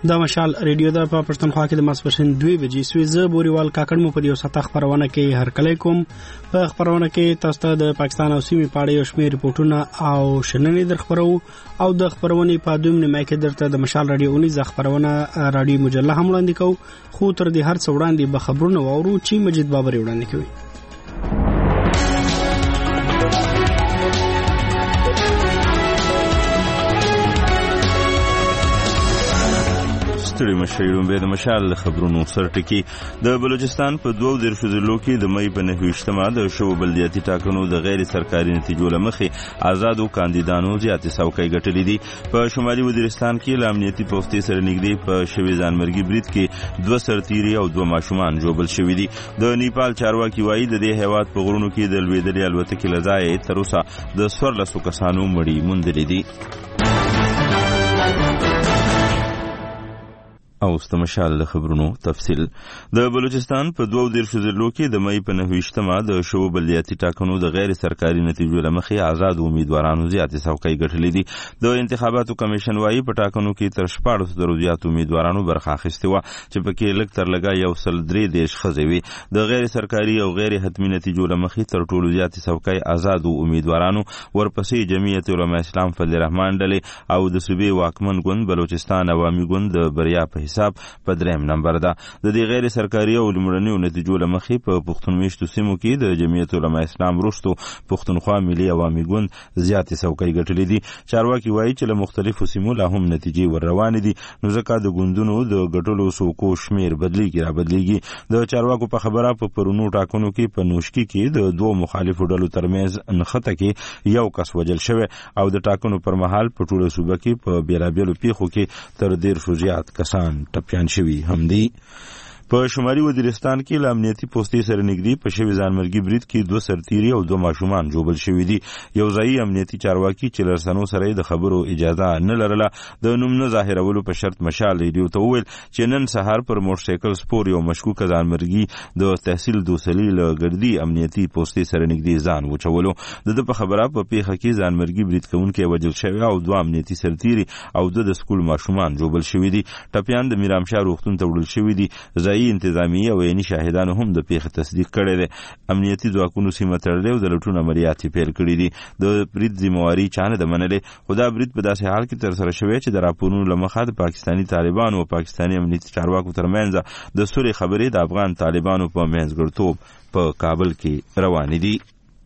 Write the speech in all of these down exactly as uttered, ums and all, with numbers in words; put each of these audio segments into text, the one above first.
دا مشال ریډیو د پښتونخوا کې د ماسپښین دوه بجې سوي زه بوريوال کاکړ مو په یو ساته خبرونه کې هر کله کوم په خبرونه کې تاسو ته د پاکستان او سیمې په اړه یو شمېر ریپورتونه او شننې در خبرو او د خبرونې په دویم نیمه کې درته د مشال ریډیو اونیزه خبرونه رادیو مجله هم وړاندې کوو خو تر دې هر څه وړاندې به خبرونه واورو چې مجید بابر وړاندې کوي. ستړي مشرون به د مشال خبرونو سرټکی د بلوچستان په دوه دیرشو ضلعو کې د مې په نهویشتمه د شوبو بلدیاتي ټاکنو د غیر سرکاري نتیجو لمخې آزادو کاندیدانو زیاتې څوکۍ ګټلې دي. په شمالي وزیرستان کې له امنیتي پوستې سره نږدې په شوي ځانمرګي برید کې دوه سرتیري او دوه ماشومان ژوبل شوي دي. د نیپال چارواکي وایي د دې هیواد په غرونو کې د لوېدلې الوتکې له ځایه تر اوسه د څوارلسو کسانو مړي موندلې دي. او ستمشال خبرونو تفصیل د بلوچستان په دوه دیرشو ضلعو کې د مې په نهویشتمه د شوبو بلدیاتي ټاکنو د غیر سرکاري نتیجو لمخې آزاد امیدوارانو زیاتې څوکۍ ګټلې دي. د انتخاباتو کمیشن وايي په ټاکنو کې تر شپاړسو زرو زیات امیدوارانو برخه اخیستې وه چې پکې لږ تر لږه یو سل درې دېرش ښځې وې. د غیر سرکاري او غیر حتمي نتیجو لمخې تر ټولو زیاتې څوکۍ آزادو امیدوارانو ورپسې جمعیت علماء اسلام فضل رحمان ډلې او د صوبې واکمن ګوند بلوچستان عوامي ګوند د بریا په حساب په دریم نمبر ده. د دې غیر سرکاري او لومړنیو نتیجو لمخې په پښتون میشتو سیمو کې د جمعیت علماء اسلام وروسته پښتونخوا ملي عوامي ګوند زیاتې څوکۍ ګټلې دي. چارواکي وایي چې له مختلفو سیمو لا هم نتیجې ور روانې دي نو ځکه د ګوندونو د ګټلو څوکو شمیر بدلیږي را بدلیږي. د چارواکو په خبره په پرونو ټاکنو کې په نوشکی کې د دوه مخالفو ډلو ترمنځ نښته کې یو کس وژل شوی او د ټاکنو پر مهال په ټوله صوبه کې په بیلابیلو پیښو کې تر دیرشو زیات کسان ټپیان شوي هم دي. په شمالي وزیرستان کې له امنیتي پوستې سره نږدې په شوي ځانمرګي برید کې دوه سرتیري او دوه ماشومان ژوبل شوي دي. یو ځایي امنیتي چارواکي چې له رسنیو سره د خبرو اجازه نه لرله د نوم نه ظاهرولو په شرط مشال ریډیو ته وویل چې نن سهار پر موټرسایکل سپور یو مشکوکه ځانمرګي د تحصیل دوسلي له ګردي امنیتي پوستې سره نږدې ځان وچولو. د ده په خبره په پیښه کې ځانمرګي برید کوونکی وژل شوی او دوه امنیتي سرتیري او د سکول ماشومان ژوبل شوي دي. ټپیان د میرامشاه روغتون ته وړل شوي دي. انتظامی او عیني شاهدانو هم د پیښې تصدیق کړی دی. امنیتي ځواکونو سیمه تړلې او د لوټونو عملیات یې پیل کړي دي. د برید ذمهواري چا نه ده منلې خو دا برید په داسې حال کې ترسره شوی چې د راپورونو له مخه د پاکستاني طالبانو او پاکستاني امنیتي چارواکو ترمنځ د سولې خبرې د افغان طالبانو په منځګړیتوب په کابل کې روانې دي.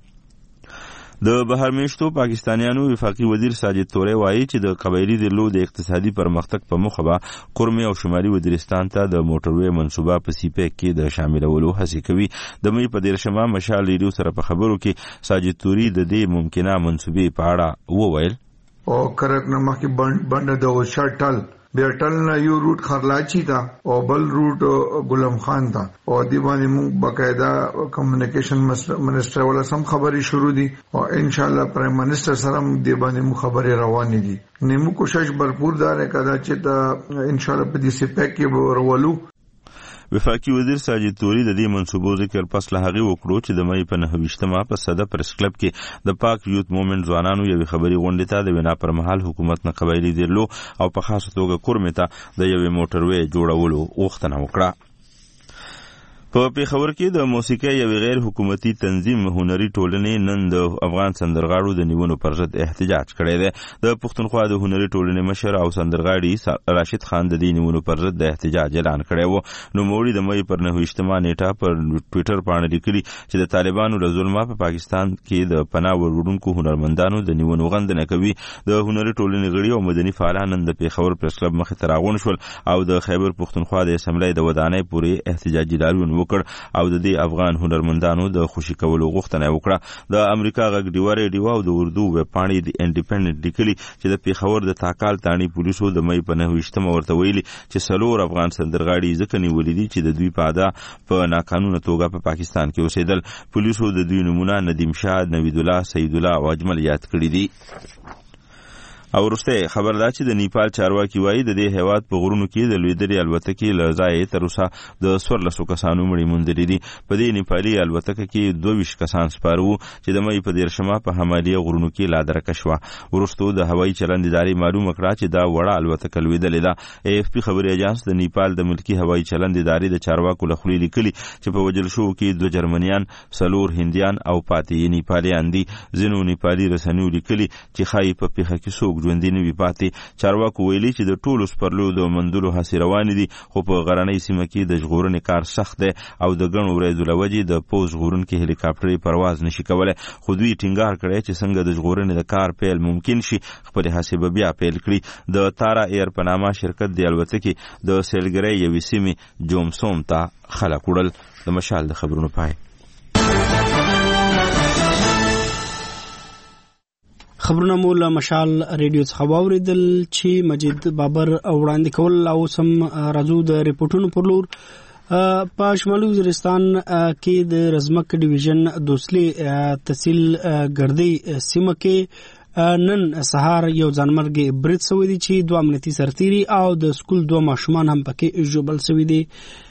د بهر میشتو پاکستانیانو وفاقي وزیر ساجد تورې وایي چې د قبایلي ضلعو د اقتصادي پرمختګ په موخه به قرمې او شمالي وزیرستان ته د موټروي منصوبه په سی پیک کې د شاملولو هڅې کوي. د مې په دیرشمه مشال ریډیو سره په خبرو کې ساجد توري د دې ممکنه منصوبې په اړه وویل او کرک نه مخکې بند د شټل بیرټل نه یو روټ خرلاچی تا او بل روټ ګلم خان تا او دی باندې موږ باقاعده کمیونیکیشن منسٹر ولا سم خبري شروع دي او ان شاء الله پرایم منسٹر سره دی باندې موږ خبري روان دي. نیمو کوشش برپور دار کړه چې دا ان شاء الله په دې سپیک کې ورولو. وفاقي وزیر ساجد توري د دې منصوبو ذکر پس له هغې وکړو چې د مې په نهویشتمه په صده پریس کلب کې د پاک یوت مومنټ ځوانانو یوې خبري غونډې ته د وینا پر مهال حکومت نه قبایلي ضلعو او په خاصه توګه کورمې ته د یوې موټروي جوړولو غوښتنه وکړه. په پیښور کې د موسیقۍ یو غیر حکومتي تنظیم هنري ټولنې نن د افغان سندرغاړو د نیونو پر ضد احتجاج کړی دی. د پښتونخوا د هنري ټولنې مشر او سندرغاړي راشد خان د دې نیونو پر ضد د احتجاج اعلان کړی و. نوموړي د مې پر نهویشتمه نیټه پر ټویټر باندې لیکلي چې د طالبانو له ظلمه په پاکستان کې د پناه وړونکو هنرمندانو د نیونو غندنه کوي. د هنري ټولنې غړي او مدني فعالان نن د پیښور پریس کلب مخې ته راغونډ شول او د خیبر پښتونخوا د اسمبلی د ودانۍ پورې احتجاجي لاریون وکړ او د دې افغان هنرمندانو د خوشي کولو غوښتنه وکړه. د امریکا غږ ډیوه ریډیو او د اردو ویب پاڼې د انډیپندنت لیکلي چې د پیښور د تاکال تاڼي پولیسو د مې په نهویشتمه ورته ویلي چې څلور افغان سندرغاړي ځکه نیولي دي چې د دوی په ادا په ناقانونه توګه په پاکستان کې اوسېدل. پولیسو د دوی نمونه ندیم شاه، نوید الله، سید الله او اجمل یاد کړي دي. او وروسته خبر دا چې د نیپال چارواکي وایي د دې هیواد په غرونو کې د لویدلې الوتکې له ځایه تر اوسه د څوارلسو کسانو مړي موندلي دي. په دې نیپالي الوتکه کې دوه ویشت کسان سپاره وو چې د مۍ په دیرشمه په همالیه غرونو کې لادرکه شوه. وروسته د هوایي چلند ادارې معلومه کړه چې دا وړه الوتکه لویدلې ده. ای اف پی خبري اژانس د نیپال د ملکی هوایي چلند ادارې د چارواکو له خولې لیکلي چې په وجل شو کې دوه جرمنیان، څلور هندیان او پاتې نیپالیان دي. ځینو نیپالي رسنیو لیکلي چې ښایي په پیښه کې څوک ژوندي نه وي پاتې. چارواکو ویلي چې د ټولو سپرلو د موندلو هڅې روانې دي، خو په غرنۍ سیمه کې د ژغورنې کار سخت دی او د ګڼو ورځو له وجې د پوځ ژغورونکي هلیکاپټرې پرواز نشي کولی. خو دوی ټینګار کړی چې څنګه د ژغورنې د کار پیل ممکن شي، خپلې هڅې به بیا پیل کړي. د تارا ایر په نامه شرکت د الوتکې د سیلګرۍ یوې سیمې جومسوم ته خلک وړل. د مشال د خبرونو پای. خبرونه مو له مشال ریډیو څخه واوریدل چې مجید بابر وړاندې کول. او سم راځو د ریپورتونو پر لور. په شمالي وزیرستان کې د رزمک ډیویژن دوسلی تحصیل ګردی سیمه کې نن سهار یو ځانمرګي برید شوی دی چې دوه امنیتي سرتیري او د سکول دوه ماشومان هم پکې ژوبل شوي دي.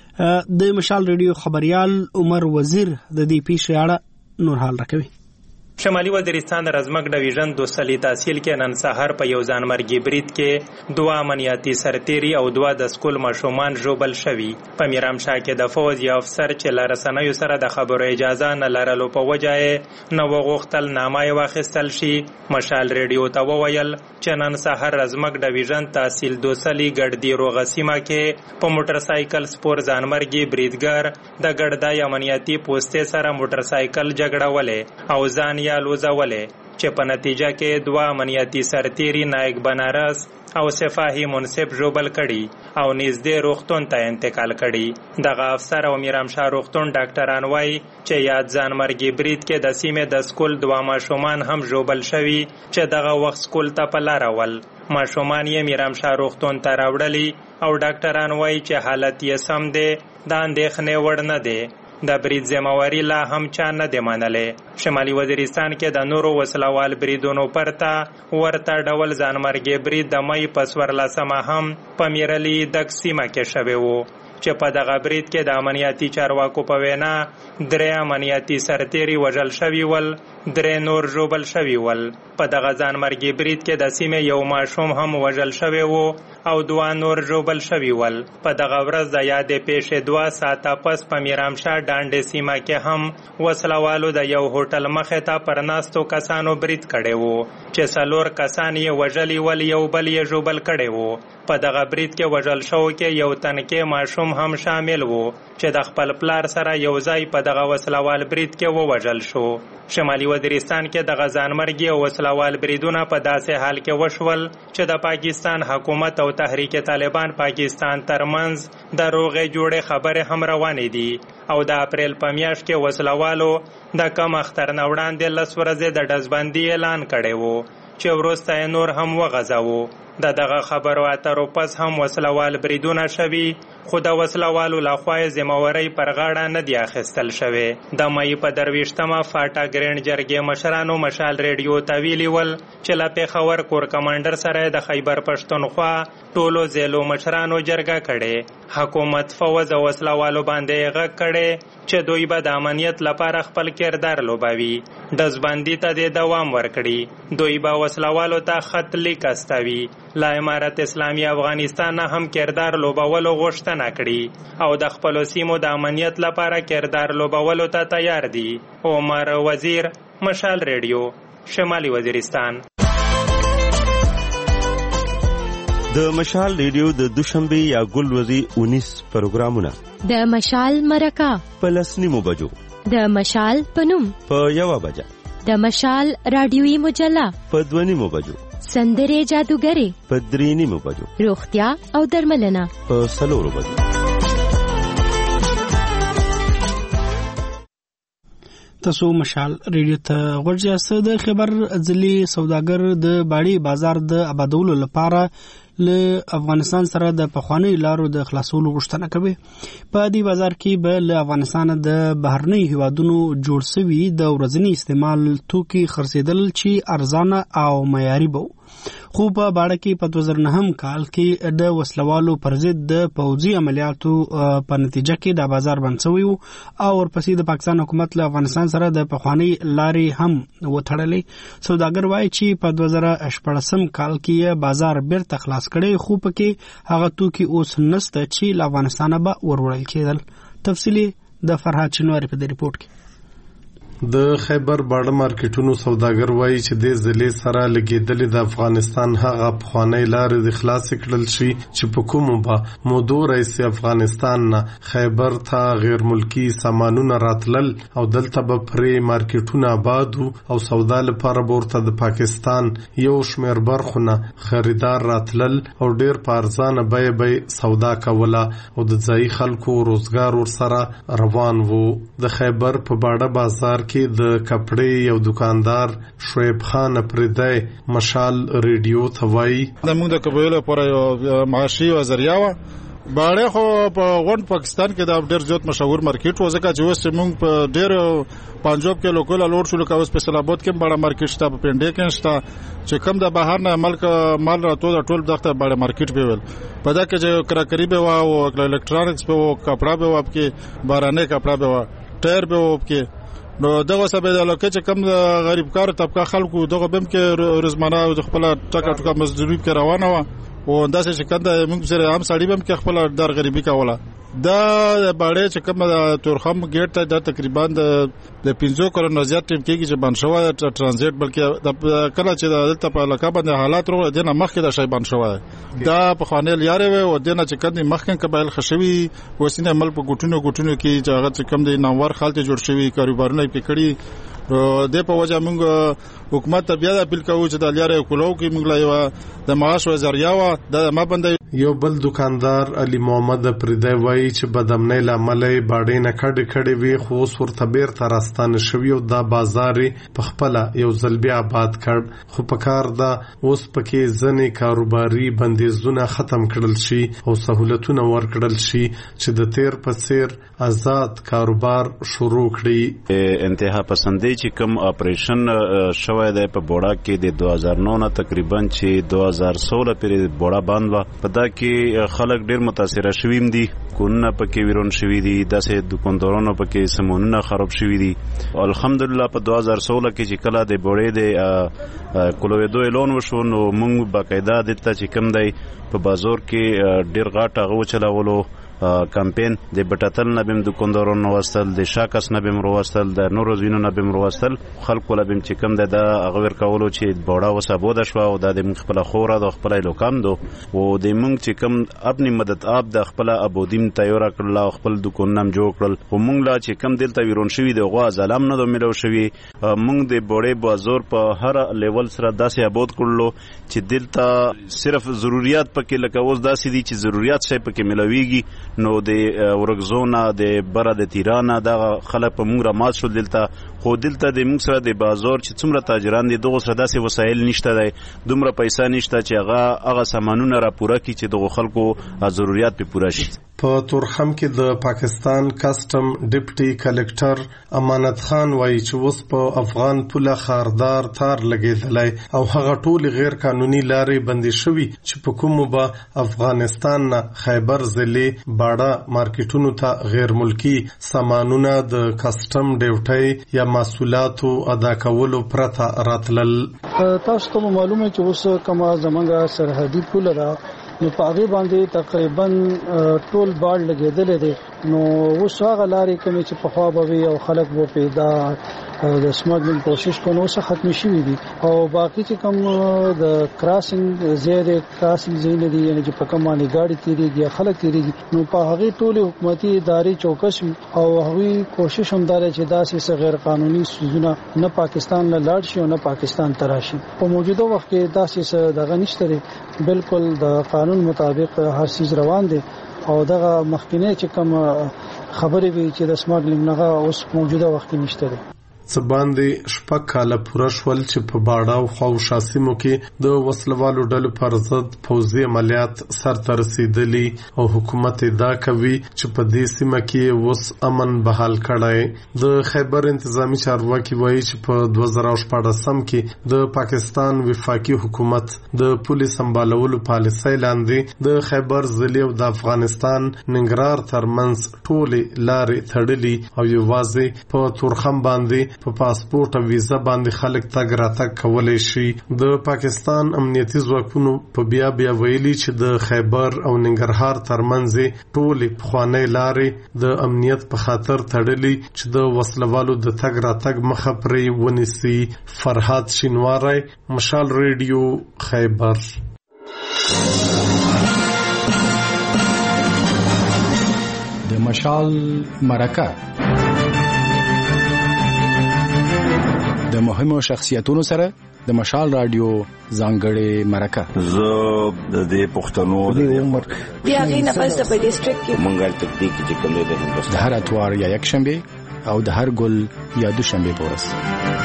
د مشال ریډیو خبريال عمر وزیر د دې پیښې اړه نور حال راکوي. شمالي وزیرستان د رزمک ډیویژن دوسلی تحصیل کې نن سهار په یو ځانمرګي برید کې دوه امنیتي سرتیري او دوه د سکول ماشومان ژوبل شوي. په میرامشاه کې د فوج یو افسر چې له رسنیو سره د خبرو اجازه نه لرلو په وجه یې نه وغوښتل نامه یې واخیستل شي. مشال ریډیو ته وویل چې نن سهار رزمک ډیویژن تحصیل دوسلی ګړدی روغه سیمه کې په موټر سایکل سپور ځانمرګي بریدګر د ګړدای امنیتي پوستې سره موټر سایکل جګړه ولې او ځان لوزولې چې په نتیجه کې دوه امنیتي سرتیري نایک بنارس او سپاهي منصب ژوبل کړي او نږدې روغتون ته انتقال کړي. دغه افسر او میرامشاه روغتون ډاکټران وایي چې یاد ځانمرګي برید کې د سیمې د سکول دوه ماشومان هم ژوبل شوي چې دغه وخت سکول ته په لاره ول. ماشومان یې میرامشاه روغتون ته راوړلي او ډاکټران وایي چې حالت یې سم دی، د اندېښنې وړ نه دی. د برید ذمہواری لا هم چا نه دی منلې. شمالي وزیرستان کې د نورو وسلوال بریدونو پرته ورته ډول ځانمرګي برید د مۍ په څوارلسمه هم په میرلي دک سیمه کې شوی و چې په دغه برید کې د امنیتي چارواکو په وینا درې امنیتي سرتیري وژل شوي ول، درې نور ژوبل شوي ول. په دغه ځانمرګي برید کې د سیمې یو ماشوم هم وژل شوی و او دوه نور ژوبل شوي ول. په دغه ورځ د یادې پیښې دوه ساعته پس په میرامشاه ډانډې سیمه کې هم وسلوالو د یو هوټل مخې ته پر ناستو کسانو برید کړی و چې څلور کسان یې وژلي ول، یو بل یې ژوبل کړی و. په دغه برید کې وژل شوو کې یو تنکي ماشوم هم شامل و چې د خپل پلار سره یو ځای په دغه وسلوال برید کې ووژل شو. شمالي وزیرستان کې دغه ځانمرګي او وسلوال بریدونه په داسې حال کې وشول چې د پاکستان حکومت او تحریک طالبان پاکستان ترمنځ د روغې جوړې خبرې هم روانې دي او د اپریل په میاشت کې وسلوالو د کم اختر نه وړاندې لس ورځې د ډزبندي اعلان کړی و چې وروسته نور هم وغځاوه. د دغه خبرو اترو پس هم وسلوال بریدونه شوي، خو د وسلوالو لخوا یې ذمہواری پر غاړه نه دی اخیستل شوی. د مۍ په درویشتمه فاټا ګرینډ جرګې مشرانو مشال ریډیو ته ویلي ول چې له پېښور کور کمانډر سره د خیبر پښتونخوا ټولو ضلعو مشرانو جرګه کړې. حکومت فوز او وسلوالو باندې غږ کړی چې دوی به د امنیت لپاره خپل کردار لوبوي، ډزبندي ته د دوام ورکړي. دوی به وسلوالو ته خط لیک استوي. لا امارت اسلامی افغانستان نه هم کردار لوبولو غوښتنه کړي او د خپلو سیمو د امنیت لپاره کردار لوبولو ته تیار دي. عمر وزیر، مشال ریډیو، شمالي وزیرستان. د مشال ریډیو د دوشنبه یا ګلورځي اونیس پروګرامونه د مشال مرکه په لسنیمو بجو، د مشال پنوم په یوه بجه، د مشال رادیویي مجله په دونیمو بجو، سندرې جادوګرې په درېنیمو بجو، روغتیا او درملنه په څلورو بجو. تاسو مشال ریډیو ته غوږ یاست. د خبر ځلي سوداګر د باړې بازار د آبادولو لپاره له افغانستان سره د پخوانی لارو د خلاصولو غوښتنه کوي. په دې بازار کې به له افغانستان د بهرنۍ هیوادونو جوړ شوي د ورځني استعمال توکي خرڅېدل چې ارزانه او معیاري وو. خو په باړه کې په دوه زره نهم کال کې د وسلوالو پر ضد د پوځي عملیاتو په نتیجه کې د بازار بند شوی او ورپسې د پاکستان حکومت له افغانستان سره د پخوانی لارې هم وتړلې. سوداګر وایي چې په دوه زره شپږم کال کې بازار بیرته خلاص کړي خو پکې هغه توکي اوس نشته چې له افغانستانه به وروړل کېدل. تفصیلی د فرهاد چنواری په دې ریپورت کې. د خیبر باړه مارکیټونو سوداګر وایي چې د ضلع سره لګیدلې د افغانستان هغه پخوانی لارې د خلاص کړل شي چې په کومو به مودو رئیس افغانستان نه خیبر ته غیر ملکی سامانونه راتلل او دلته به پرې مارکیټونه آباد او سودا لپاره ورته د پاکستان یو شمېر برخونه خریدار راتلل او ډیر په ارزانه بیه به سودا کوله او د ځایي خلکو روزګار ورسره روان وو. د خیبر په باړه بازار کې د کپړې یو دکاندار شعیب خان پردای مشال ریډیو ته وایي د موږ د قبیلو پر یو معاشي او ذریعہ و باړې خو په غون پاکستان کې د ډېر زیات مشهور مارکیټ و ځکه چې اوس موږ په ډېر پنجاب کې لوکل لوړ شو لکه اوس په سلابات کې بڑا مارکیټ شته په پنډې کې شته چې کم د بهر نه ملک مال راتو د ټول دغه بڑا مارکیټ به ول په دا کې چې کراکری به و او الکترونکس به و کپڑا به و کې بارانه کپڑا به و ټایر به و کې نو دغه سبب د لکه چې کم غریب کار طبقه خلکو دغه بم کې روزمانه او خپل ټکا ټکا مزدوري کې روانه و او انداسه چې کنده موږ سره هم سړی بم کې خپل در غریبي کوله. دا باړې چې کوم د تورخم ګیټ ته د تقریبا د پنځو کلونو زیات ټیم کېږي چې بند شوی ترانزیت بلکې د کله چې دلته په علاقه باندې حالات ورو دینه مخکې د شی بند شوی دا په خانل یاري و او دینه چې کدي مخکې قبایل خشوي وسینه عمل په ګټونو ګټونو کې چې هغه چې کم د نامور خالته جوړ شوی کاروبارونه پکړي د په وجه موږ حکومت ته بیا د اپیل کوو چې د لیارې کولو کې موږ لا یو د معاش و ذریعہ و د ما بندي. یو بل دکاندار علي محمد پردای وایي چې بدامنۍ لامل باړې نه کډې کډې وي خو اوس ورته بیرته راستانه شوي او دا بازار په خپله یو ځل بیا آباد کړ خو په کار ده اوس پکې ځینې کاروباري بندیزونه ختم کړل شي او سهولتونه ورکړل شي چې د تیر په څیر آزاد کاروبار شروع کړي. انتها پسندي چې کوم اپریشن شوی دی په بوړا کې د دوه هزار نو نه تقریبا چې دوه هزار سولہ پورې بوړا بند و په دا کې خلک ډیر متاثر شویم دي کونه پکې ویرون شوی دي داسې دکاندارانو پکې سمونونه خراب شوی دي. الحمدلله په دوه هزار سولہ کې چې کله د بوړې د کولویدو اعلان وشو نو موږ باقاعده دته چې کوم دی په بازار کې ډیر غاټه غو چلاولو کمپین د بټاتل نه بیم دکاندارانو واستل د شاکس نه بیم وروستل د نورو زینو نه بیم وروستل خلکو له بیم چې کوم د غویر کولو چې بوړا وسابود شو او د خپل خوره د خپل لوکام دو او د موږ چې کوم خپل مدد اپ د خپل ابودیم تیار کړل او خپل دکانم جوړ کړل او موږ لا چې کوم دلته ویرون شوی د غوا ظلم نه د ملو شوی موږ د بوړې بازار په هر لیول سره داسې ابود کړلو چې دلته صرف ضرورت پکې لکه اوس داسې دي چې ضرورت شي پکې ملويږي نو د ورګزونه د بره د تیرانه د خلک په موږ را مات شو دلته خو دلته د موږ سره د بازار چې څومره تاجران دي دغه سره داسې وسایل نشته دی دومره پیسې نشته چې هغه هغه سامانونه را پوره کړي چې دغه خلکو ضرورت په پوره شي. په تورخم کې د پاکستان کسٹم ډیپټي کلکټر امانت خان وایي چې اوس په افغان پوله خاردار تار لګیدلی او هغه ټول غیر قانوني لارې بندې شوي چې په کومو به افغانستان نه خیبر ضلع باړه مارکیټونو ته غیر ملکی سامانونه د کسٹم ډیوټي یا مسؤلاتو ادا کولو پرته راتلل. تاسو ته معلومه چې اوس کومه زمونږه سرحدي پوله ده نو په هغه باندې تقریبا ټول باړ لګیدل دي نو اوس هغه لارې کوم چې په خوا به او خلک وو پیدا د سمګلینګ کوشش کوي اوس ختم شي دي او باقي چې کوم د کراسینګ زیاده کراسینګ زین دي یعنی چې په کوم باندې گاډي تیریږي خلک تیریږي نو په هغه ټول حکومتي ادارې چوکس او هغه کوشش هم دار چې داسې غیر قانوني سوزونه نه پاکستان له لاړ شي او نه پاکستان تراشي. په موجوده وخت کې داسې دغه نشته بالکل د قانون مطابق هر چیز روان دي او دغه مخکینه چې کوم خبرې وی چې د سمګلینګ نه اوس موجوده وخت نشته. څه باندې شپږ کاله پوره شول چې په باډا او خواوشا سیمو کې د وسلوالو ډلو پر ضد پوځي عملیات سرته رسیدلي او حکومت ادعا کوي چې په دې سیمه کې اوس امن بحال کړی. د خیبر انتظامی چارواکي وایي چې په دوه زره شپاړسم کې د پاکستان وفاقي حکومت د پولیس سمبالولو پالیسۍ لاندې د خیبر ضلع او د افغانستان ننګرهار ترمنځ ټولې لارې تړلي او یوازې په تورخم باندې په پاسپورت او ویزا باندې خلک تګ راتګ کولای شي. د پاکستان امنیتي ځواکونو په بیا بیا ویلي چې د خیبر او ننګرهار ترمنځ ټولې پخوانۍ لارې د امنیت په خاطر تړلي چې د وسلوالو د تګ راتګ مخه پرې ونیسي. فرهاد شینواری، مشال ریډیو، خیبر. د مشال مرکه د مهمو شخصیتونو سره د مشال رادیو ځانګړې مرکه. زه د دې پښتنو د عمر بیا غي نه پس په ډیسټریکټ کې منګل تکتیک چې کوم د هندوستان د هر اتوار یا یک شنبه او د هر ګل یا دوشنبه په ورځ.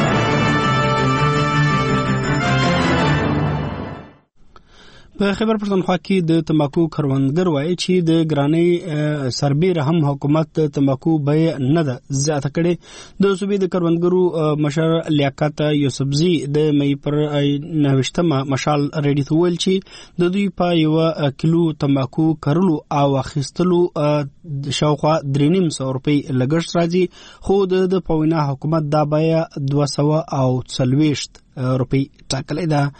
په خیبر پښتونخوا کې د تمباکو کروندګر وایي چې د ګرانۍ سربېره هم حکومت د تمباکو بیه نه ده زیاته کړې. د صوبې د کروندګرو مشر لیاقت یوسفزي د مې پر نوښتمه مشال ریډي ته ویل چې د دوی په یو کیلو تمباکو کرلو او اخیستلو شاوخوا درې نیم سوه روپۍ لګښت راځي، خو د پوینا حکومت دا بیه دوه سوه او څلوېښت روپۍ ټاکلې ده.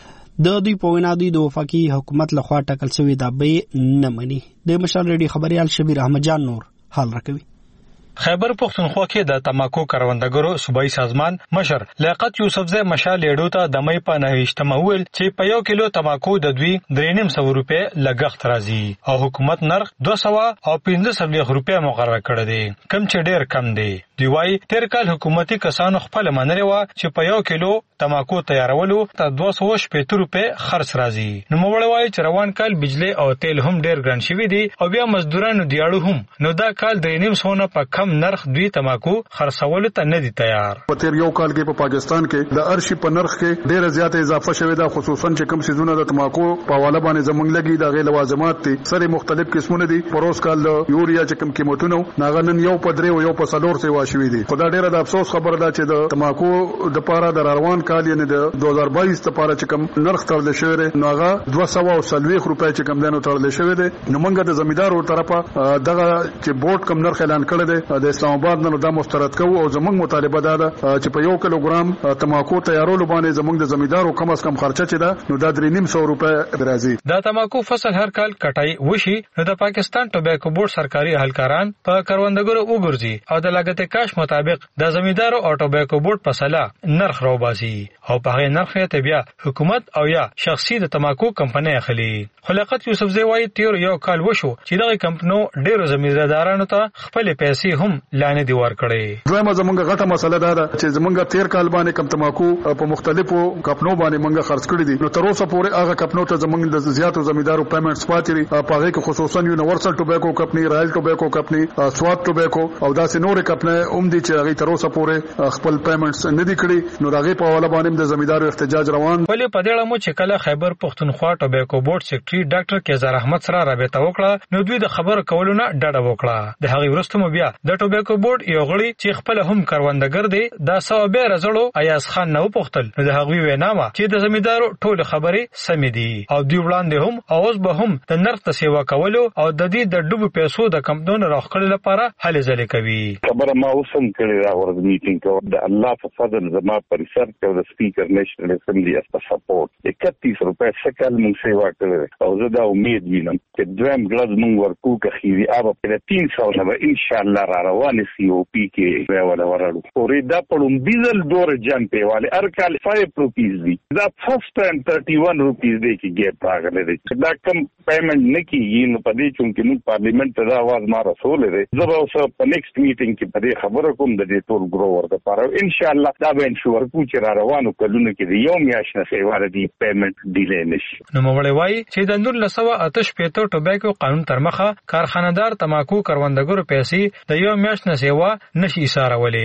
د دوی په وینا دوی د وفاقي حکومت لخوا ټاکل شوی دا بیه نه مني. د مشال ریډي خبريال شبیر احمد جان نور حال راکوي. خیبر پښتونخوا کې د تمباکو کروندګرو صوبایي سازمان مشر لیاقت یوسفزی مشال لیډو ته د مې په نهشتمه ویل چې په یو کیلو تمباکو د دوی درې نیم سوه روپۍ لګښت راځي او حکومت نرخ دوه سوه او پنځه څلوېښت روپۍ مقرره کړی دی، کم چې ډېر کم دی. دوی وايي تیر کال حکومتي کسانو خپل منلې وه چې په یو کیلو تمباکو تیارولو ته دوه سوه شپېته روپۍ خرڅ راځي. نوموړی وايي چې روان کال بجلی او تیل هم ډېر ګران شوي دي او بیا مزدورانو دیاړو هم، نو دا کال درې نیم سوه نه په کم نرخ دوی تمباکو خرڅولو ته نه دي تیار. په تیر یو کال کې په پاکستان کې د ارشي په نرخ کې ډېره زیاته اضافه شوې ده، خصوصا چې کوم سیزونه د تمباکو په حواله باندې زمونږ لګي د هغې لوازمات دي سره مختلف قسمونه دي. پروس کال د یوریا چې کوم قیمتونه هغه نن یو په درې او یو په څلور سوه شوي دي. خو دا ډېره د افسوس خبره ده چې د تمباکو دپاره د روان کال یعنې د دوه زره بایس دپاره چې کوم نرخ تړلی شوی دی نو هغه دوه سوه او څلوېښت روپۍ چې کوم دی نو تړلی شوی دی. نو موږ د زمیندارو طرفه دغه چې بورډ کوم نرخ اعلان کړی دی د اسلام آباد نه دا مسترد کوو او زمونږ مطالبه دا ده چې په یو کیلوګرام تمباکو تیارولو باندې زمونږ د زمیندارو کم از کم خرچه چې ده نو دا درې نیم سوه روپۍ راځي. دا تمباکو فصل هر کال کټای وشي نو د پاکستان ټوباکو بورډ سرکاري اهلکاران په کروندګرو وګرځي او د لاګت کاش مطابق د زمیندارو او ټوباکو بورډ په سلا نرخ راوباسي او په هغې نرخ ته بیا حکومت او یا شخصي د تمباکو کمپنۍ اخلي. خلیقت یوسفزی وايي تیر یو کال وشو چې دغه کمپنو ډېرو زمیندارانو ته خپل پیسې هم لاندې دی ورکړي. دویمه زمونږ غټه مسله دا ده چې زمونږ تیر کال باندې کم تمباکو په مختلفو کمپنو باندې مونږ خرڅ کړي دي نو تر اوسه پورې هغه کمپنو ته زمونږ د زیاتو زمیندارو پیمنټس پاتې دي. په هغې کې خصوصا یونیورسل ټوباکو کمپني، رایل ټوباکو کمپني، سواد ټوباکو او داسې نورې کمپنۍ هم دي چې هغې تر اوسه پورې خپل پیمنټس نه دي کړي نو د هغې په حواله باندې د زمیندارو احتجاج روان. ولې په دې اړه مو چې کله خیبر پښتونخوا ټوباکو بورډ سکرټري ډاکټر کیزار احمد سره رابطه وکړه نو دوی د خبرو کولو نه ډډه وکړه. د هغې وروسته مو بیا د ټوباکو بورډ یو غړي چې خپل هم کروندګر دی دا سوه بیا رزړو ایاز خان نه وپوښتل نو د هغوی وینا وه چې د زمیندارو ټولې خبرې سمې دي او دوی وړاندې هم او اوس به هم د نرخ د سیوا کولو او د دې د ډوبو پیسو د کمپنیو راخکړې لپاره هلې ځلې کوي. خبره ما اوس هم کړې ده ورځ میټینګ کې د الله په فضل زما په ریسرچ او د سپیکر نیشنل اسمبلی اس په سپورټ اکتیس روپۍ سکل مونږ سیوا کړې او زه دا امید وینم چې دویم ګلز مونږ ورکو که خیری آب په تین سو نه به انشاءالله را روانې سی او پی کې ولا ورړو اورې دا پړم بیزل دور جن پیواله هر کال پنځه روپیز دی دا فرست ټایم اکتیس روپیز دی کې ګیپ راغلی دی دا کم پیمنٹ نه کیږي نو په دې چونکې موږ پارلیمنت ته دا आवाज ما رسولې دی زه به اوس په نیکسټ میټینګ کې په دې خبره کوم د دې ټول ګروور لپاره ان شاء الله دا به انشور کو چې را روانو کلونه کې یو میاشت نه سیواره دی پیمنٹ ډیلی نشي. نو مولوی وايي چې د نور لسوه آتش پیته ټوباکو قانون تر مخه کارخانه‌دار تماکو کروندګرو پیسې د یو میاشت نه سیوا نشي ایثارولې.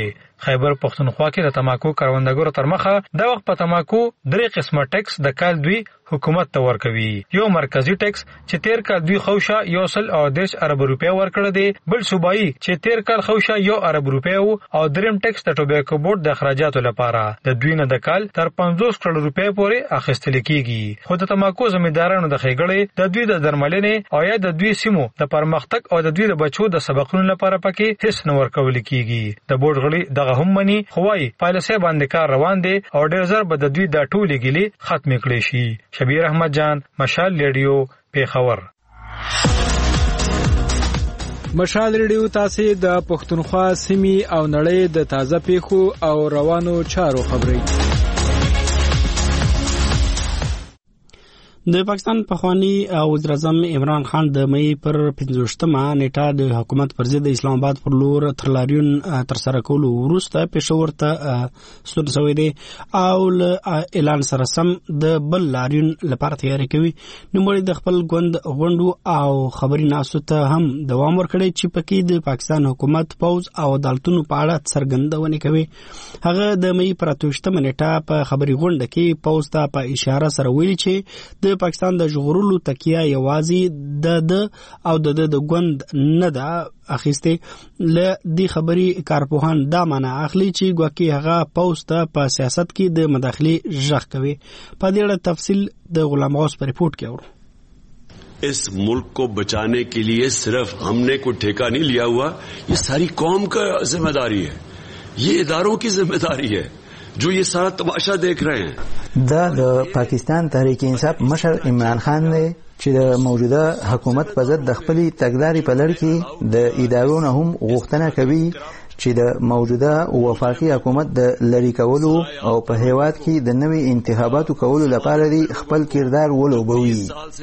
خیبر پښتونخوا کې د تماکو کروندګرو تر مخه د وخت په تماکو درې قسمه ټیکس د کال دوی حکومت ته ورکوي. یو مرکزی ټیکس چې تیر کال دوی خوشا یو سل او دیش ارب روپیا ورکړه دي، بل صوبایي چې تیر کال خوشا یو ارب روپیا او دریم ټیکس د ټوباکو بورډ د اخراجاتو لپاره د دوی نه د کال تر پنځوس کروڑ روپیا پورې اخیستل کیږي. خو د تماکو زمیندارانو د خېګړې د دوی د درملنې او یا د دوی سیمو د پرمختګ او د دوی د بچو د سبقونو لپاره پکې هیڅ نه ورکول کیږي. د بورډ غړي دغه هم مني خوای پالیسي باندې کار روان دي او ډېر زر به د دوی د ټولې ګلې ختم کړي شي. شبیر احمد جان، مشال ریډیو، پیښور. مشال ریډیو تاسو د پښتونخوا سیمې او نړۍ د تازه پیښو او روانو چارو خبري. د پاکستان پخوانی وزیر اعظم عمران خان د مې پر پنځوشتمه نیټه د حکومت پر ضد اسلام آباد پر لور تر لاریون تر سره کولو وروسته پېښور ته ستون شوی دی او له اعلان سره سم د بل لاریون لپاره تیاری کوي. نوموړي د خپل ګوند غونډو او خبري ناسو ته هم دوام ورکړی چې پکې د پاکستان حکومت پوز او عدالتونو په اړه څرګندونه کوي. هغه د مې پر اتوشتمه نیټه په خبري غونډه کې پوز ته په اشاره سره ویلي چې د پاکستان د ژغورلو تکیه یوازې د د او د د ګوند نه ده اخیسته. له دې خبري کارپوهان دا معنی اخلي چې ګواکې هغه پوسټ په سیاست کې د مداخلې ژغ کوي. په دې اړه تفصیل د غلام غوث په ریپورت کې اورو. इस मुल्क को बचाने के लिए सिर्फ हमने कोई ठेका नहीं लिया हुआ, ये सारी कौम का जिम्मेदारी है, ये इदारों की जिम्मेदारी है जो ये सारा तमाशा देख रहे हैं. دا د پاکستان تحریک انصاف مشر عمران خان دی چې د موجوده حکومت په ضد د خپلې تګلارې په لړ کې د ادارو نه هم غوښتنه کوي چې د موجوده وفاقي حکومت د لرې کولو او په هیواد کې د نوي انتخاباتو کولو لپاره دی خپل کردار ولوبوي.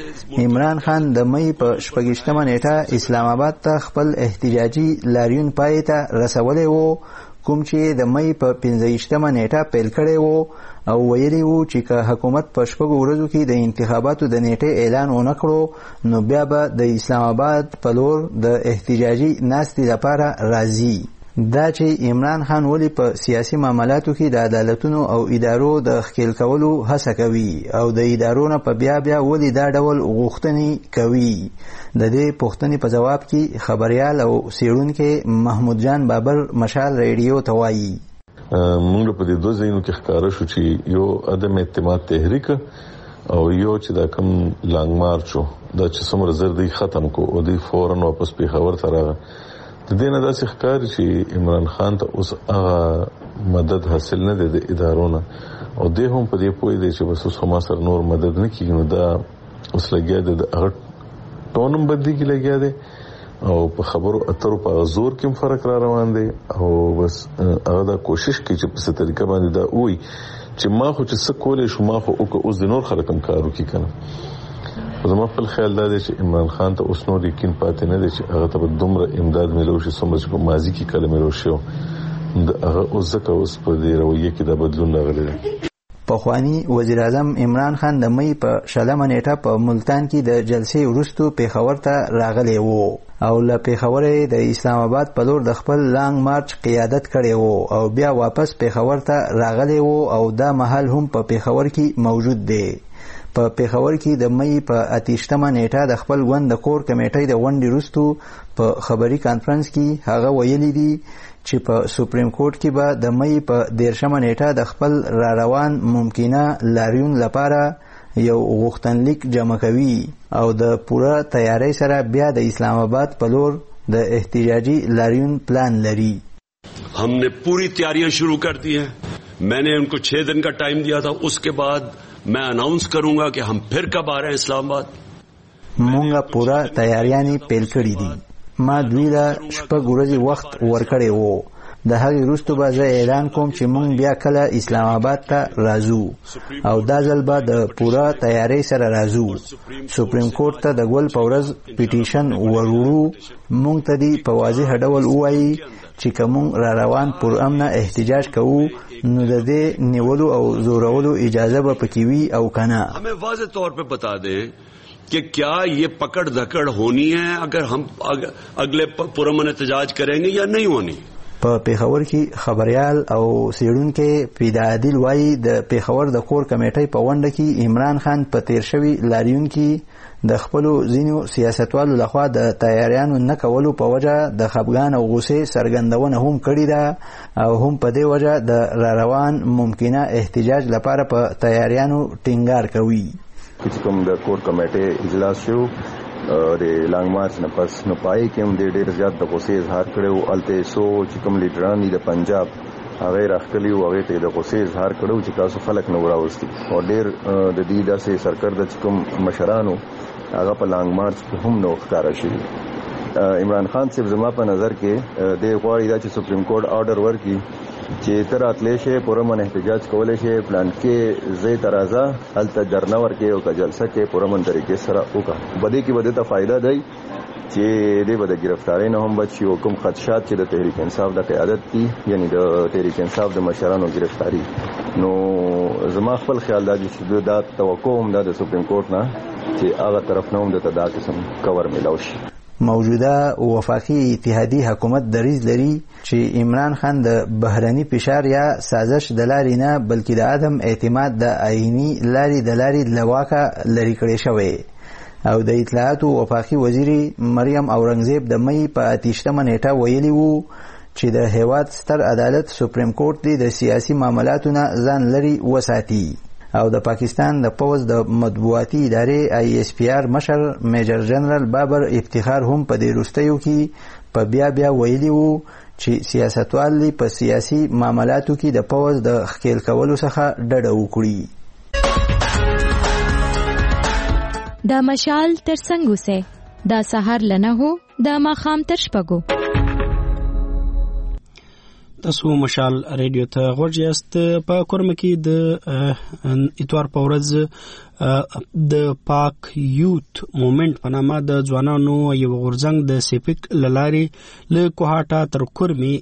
عمران خان د مې په شپږشتمه نیټه اسلام آباد ته خپل احتجاجي لاریون پای ته رسولی وو، کوم چې د مې په پنځه نیټه پیل کړی وو او ویلي وو چې که حکومت په شپږو ورځو کې د انتخاباتو د نیټې اعلان ونه کړو نو بیا به د اسلام آباد په لور د احتجاجي ناستې لپاره راځي. دا چې عمران خان ولی په سیاسي معاملاتو کې د عدالتونو او ادارو د ښکیل کولو هڅه کوي او د ادارو نه په بیا بیا ولی دا ډول غوښتنې کوي. د دې پوښتنې په جواب کې خبريال او څېړونکی محمود جان بابر مشال ریډیو ته وایي موږ په دې دوه ځایونو کې ښکاره شو چې یو عدم اعتماد تحریک او یو چې دا کوم لانګ مارچ دا چې څومره زر دی ختم کو او دی فورا واپس پیښور ته راغی. د دې نه داسې ښکاري چې عمران خان ته اوس هغه مدد حاصل نه دی د ادارو نه او دی هم په دې پوه دی چې بس اوس ما سره نور مدد نه کېږي نو دا اوس لګیا دی د هغه ټون هم بدلېږي لګیا دی او په خبرو اترو په زور کې هم فرق را روان دی او بس هغه دا کوشش کوي چې په څه طریقه باندې دا وایي چې ما خو چې څه کولی شو ما خو وکړه اوس د نور خلک هم کار وکړي که نه. زما خپل خیال دا دی چې عمران خان ته اوس نور یقین پاتې نه دی چې هغه ته به دومره امداد میلو شي څومره چې په ماضي کې کله میلو شوی د هغه اوس ځکه اوس په دې رویه کې دا بدلون راغلی دی. پخوانی وزیر اعظم عمران خان د مې په شلمه نیټه په ملتان کې د جلسې وروستو پیښور ته راغلی وو او له پیښور د اسلام آباد په لور د خپل لانګ مارچ قیادت کړی وو او بیا واپس پیښور ته راغلی وو او دا مهال هم په پیښور کې موجود دی. په پیښور کې د مې په اتیشتمه نیټه د خپل ګوند د کور کمیټې د غونډې وروستو په خبري کانفرنس کې هغه ویلي دي چې په سپریم کورټ کې به د مې په دیرشمه نیټه د خپل را روان ممکنه لاریون لپاره یو غوښتنلیک جمع کوي او د پوره تیاری سره بیا د اسلام آباد په لور د احتجاجي لاریون پلان لري. ہم نے پوری تیاریاں شروع کر دی ہیں. میں نے ان کو چھ دن کا ٹائم دیا تھا. اس کے بعد میں اناؤنس کروں گا کہ ہم پھر کب آ رہے ہیں اسلام آباد. مونږه پوره تیاریانې پیل کړې دي. ما دوی له شپږ ورځې وخت ورکړی وو. د هغې وروسته به زه اعلان کوم چې مونږ بیا کله اسلام آباد ته راځو او دا ځل به د پوره تیاری سره راځو. سپریم کورټ ته د ګول په ورځ پیټیشن وروړو. مونږ ته دې په واضح ډول ووایي چې که مونږ را روان پر امنه احتجاج کوو نو د دې نیولو او زورولو اجازه به پکې وي او که نه. ہمیں واضح طور پہ بتا دیں کہ کیا یہ پکڑ دھکڑ ہونی ہے اگر ہم اگلے پرامن احتجاج کریں گے یا نہیں ہونی. په پیښور کې خبريال او سیړونکو پیدا عادل وایي د پیښور د کور کمیټې په ونډه کې عمران خان په تیر شوی لاریون کې د خپل ځینو سیاستوالو لخوا د تیاریانو نه کولو په وجه د خپګان او غوسې څرګندونه هم کړې ده او هم په دې وجه د را روان ممکنه احتجاج لپاره په تیاریانو ټینګار کوي. چې کوم د کور کمیټې اجلاس شو د لانګ مارچ نه پس نو پای کې هم د ډېر زیات د غوسې اظهار کړو. الته سو چې کوم لیډران دي د پنجاب هغه راخلی او هغه ته د غوسې اظهار کړو چې تاسو خلک نو راوستي او ډېر د دې داسې سرکرد چې کوم مشرانو هغه په لانګ مارچ کې هم نو ښکارا شي. عمران خان صاحب زما په نظر کې د غواړي دا چې سپریم کورټ آرډر ورکړي چې تر اتلې شي پرمن احتجاج کولای شي پلان کې زی ترازه الته درنه ورکې او جلسه کې پرمن طریقې سره وکړه. بده کې بده ته فائدہ دی چې دې بده گرفتاری نه هم بچي او کوم خدشات چې د تحریک انصاف د قیادت دي یعنی د تحریک انصاف د مشرانو گرفتاری نو زما خپل خیال دا چې دا توقع هم د سپریم کورټ نه چې هغه طرف نه هم د تدا قسم کور ملاوي شي. موجوده وفاقي اتحادي حکومت دریځ لري چې عمران خان د بهرني فشار یا سازش د لارې نه بلکې د عدم اعتماد د آئینی لارې د لارې لواکه لري کړی شوی او د اطلاعات وفاقي وزیر مریم اورنګزیب د مې په اتیشتمه نیټه ویلي وو چې د هیواد ستر عدالت سپریم کورټ دی د سیاسي معاملاتو نه ځان لري وساتي او د پاکستان د پوز د مطبوعاتي ادارې آی ایس پی آر مشر میجر جنرال بابر افتخار هم په دې وروستیو کې په بیا بیا ویلي وو چې سیاستوال په سیاسي معاملاتو کې د پوز د ښکیل کولو څخه ډډه وکړي. د مشال تر څنګ اوسه د سحر لنه هو د ماخام تر شپږو. تاسو مشال ریډیو ته غوږ یاست. په کورم کې د اتوار په ورځ د پاک یوت موومنت په نامه د ځوانانو یو غورځنګ د سیپک للاري له کوهاټا تر کورمي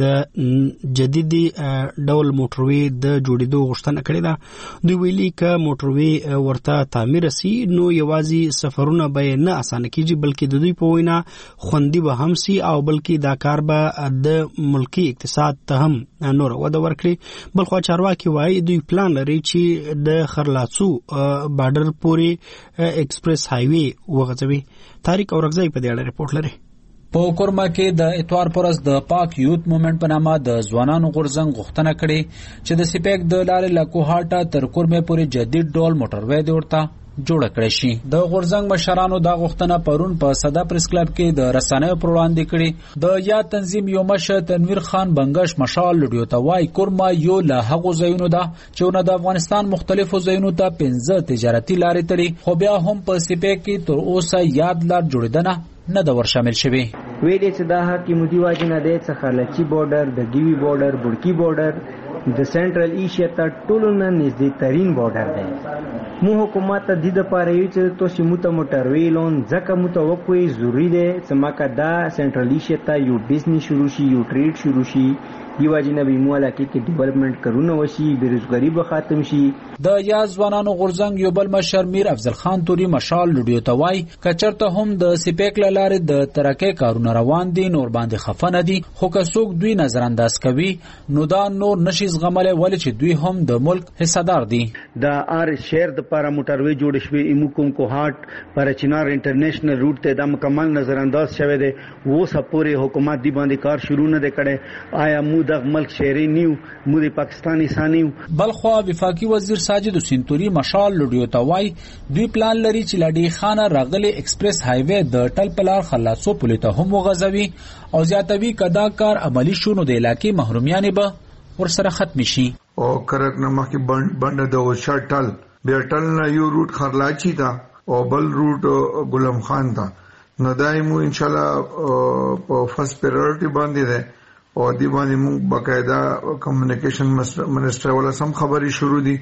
د جديدي ډول موټروي د جوړېدو غوښتنه کړې ده. دوی ویلي ک موټروي ورته تعمیر سي نو یوازې سفرونه به نه اسانه کیږي بلکې د دوی په وینا خوندي به هم سي او بلکې دا کار به د ملکی اقتصاد ته هم نور وده ورکړي. بلخو چارواکي وایي دوی پلان لري چې د خرلاڅو بارډر پوري ایکسپریس هایوي وغځوي. تاریخ اورغزی په دې اړه ریپورت لري. په کورما کې د اتوار پرز د پاک یوت موومنت په نامه د ځوانانو غورځنګ غوښتنه کړې چې د سپیک د لارې له کوهاټا تر کورمه پورې جدید ډول موټروي د ورته جوړ کړی شي. د غورځنګ مشرانو دا غوښتنه پرون په صدا پریس کلب کې د رسنیو پر وړاندې کړي. د یا تنظیم یو مشر تنویر خان بنگش مشال لډیو ته وای کورما یو له هغه ځایونو ده چې د افغانستان مختلفو ځایونو ته پنځه تجارتي لارې تړي خو بیا هم په سپیک کې تر اوسه یاد لار جوړیدنه نه د ور شامل شوی. ویلې چې دا حکومتي واجنه ده څخه لچی بارډر د ګیوی بارډر بورکی بارډر د سنټرل ایشیا ته ټولو نه نږدې ترين بارډر ده. مو حکومت د دې لپاره یو چې تاسو موته موټروي لون ځکه موته وکوي ضروری ده چې ماکه دا سنټرل ایشیا ته یو بزنس شروع شي یو ټریډ شروع شي دی واجنه به مولا کې کې ډیولپمنٹ کرونه وشي بیروزګاری به ختم شي. د یا ځوانانو غورځنګ یو بل مشر میر افضل خان توري مشال لډیو ته وای کچرته هم د سپیک لاره د ترکه کارونه روان دي نور باندې خفنه دي خو که څوک دوی نظر انداز کوي نو دا نور نشي زغمل ولې چې دوی هم د ملک حصدار دي. د ار شهر د لپاره موټروي جوړ شوی ایمو کوم کوهاټ پر چنار انټرنیشنل روټ ته د مکمل نظر انداز شوه دي وو سپوري حکومت دی باندې کار شروع نه کړي. آیا مو د ملک شهري نیو مو د پاکستاني سانیو. بلخو وفاقي وزیر ساجد حسین توري مشال لډیو ته وای دوی پلان لري چې لډی خانه راغلي ایکسپریس هایوي د ټل پلار خلاصو پولیته هم وغځوي او زیاتوي کدا کار عملی شونه د علاقې محرومیان به ورسره ختم شي. او کرک نه مخکې بند د وشټل بیرټل نه یو روټ خرلاچی تا او بل روټ ګلم خان تا نو دایمو ان شاء الله په فرست پرایورټي باندې ده او دی باندې موږ باقاعده کمیونیکیشن منسٹر ولا سم خبري شروع دي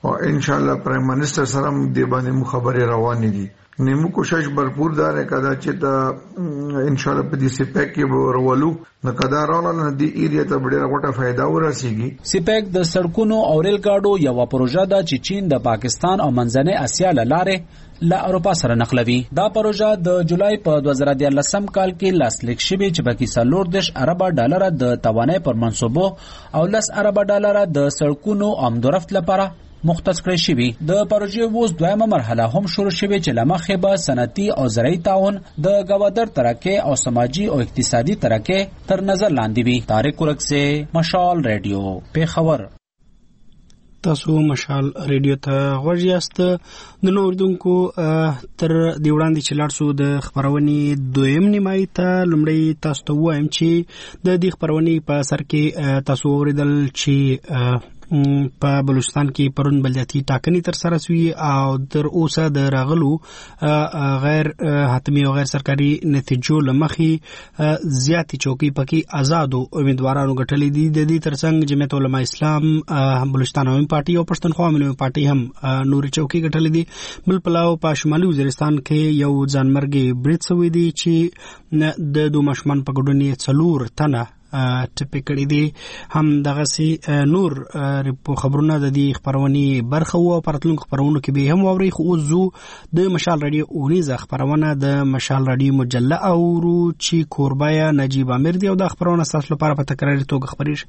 او ان شاء الله پرایم منسٹر سره د باندې خبرې روانې دي. نیمو کوشش برپور دار کدا چې دا ان شاء الله په دې سپیک کې ورولو نو کدا راغله د ایریا ته ډیره غوټه فائدہ ورسیږي. سپیک د سړکونو او ریل ګاډو یو پروژه ده چې چین د پاکستان او منځنۍ اسیا لاره له اروپا سره نښلوي. دا پروژه د جولای په دوه زره دیارلسم کال کې لاسلیک شوې چې پکې څلور دېرش اربه ډالره د توانایي پر منصوبو او لس اربه ډالره د سړکونو عمدورفت لپاره مختص کړی شوی. د پروژې اوس دویمه مرحله هم شروع شوې چې لمخې به صنعتي او زرعي تعاون د گوادر ترقی او سماجی او اقتصادي ترقی تر نظر لاندې وي. طارق ورکسه، مشال ریډیو، پیښور. تاسو مشال ریډیو ته غوږ یاست. د نوردونکو تر دی وړاندې چې لاړ شو د خبرونې دویم نیمایي ته لومړی تاسو ته وایم چې د دې خبرونې په سر کې تاسو اوریدل چې په بلوچستان کې پرون بلدیاتي ټاکنې تر سره شوې او تر اوسه د راغلو غیر حتمي او غیر سرکاري نتیجو لمخې زیاتې چوکۍ پکې آزادو امیدوارانو ګټلې دي. د دې ترڅنګ جمعیت علماء اسلام، بلوچستان عوامي پارټي او پښتونخوا عوامي پارټي هم نورې چوکۍ ګټلې دي. بل پلاو په شمالي وزیرستان کې یو ځانمرګي برید شوی دی چې د دوه ماشومان په ګډون یې څلور تنه ټپي کړي دي. هم دغه سي نور خبرونه د دې خبرونې برخه وو. پرتلونکو خبرونو کې به هم ووري. خو زو د مشال رادیو اونیزه خبرونه د مشال رادیو مجله اورو چې کوربایا نجیب امیر دی او د خبرونه تاسو لپاره په تکراري توګه خبرېږي.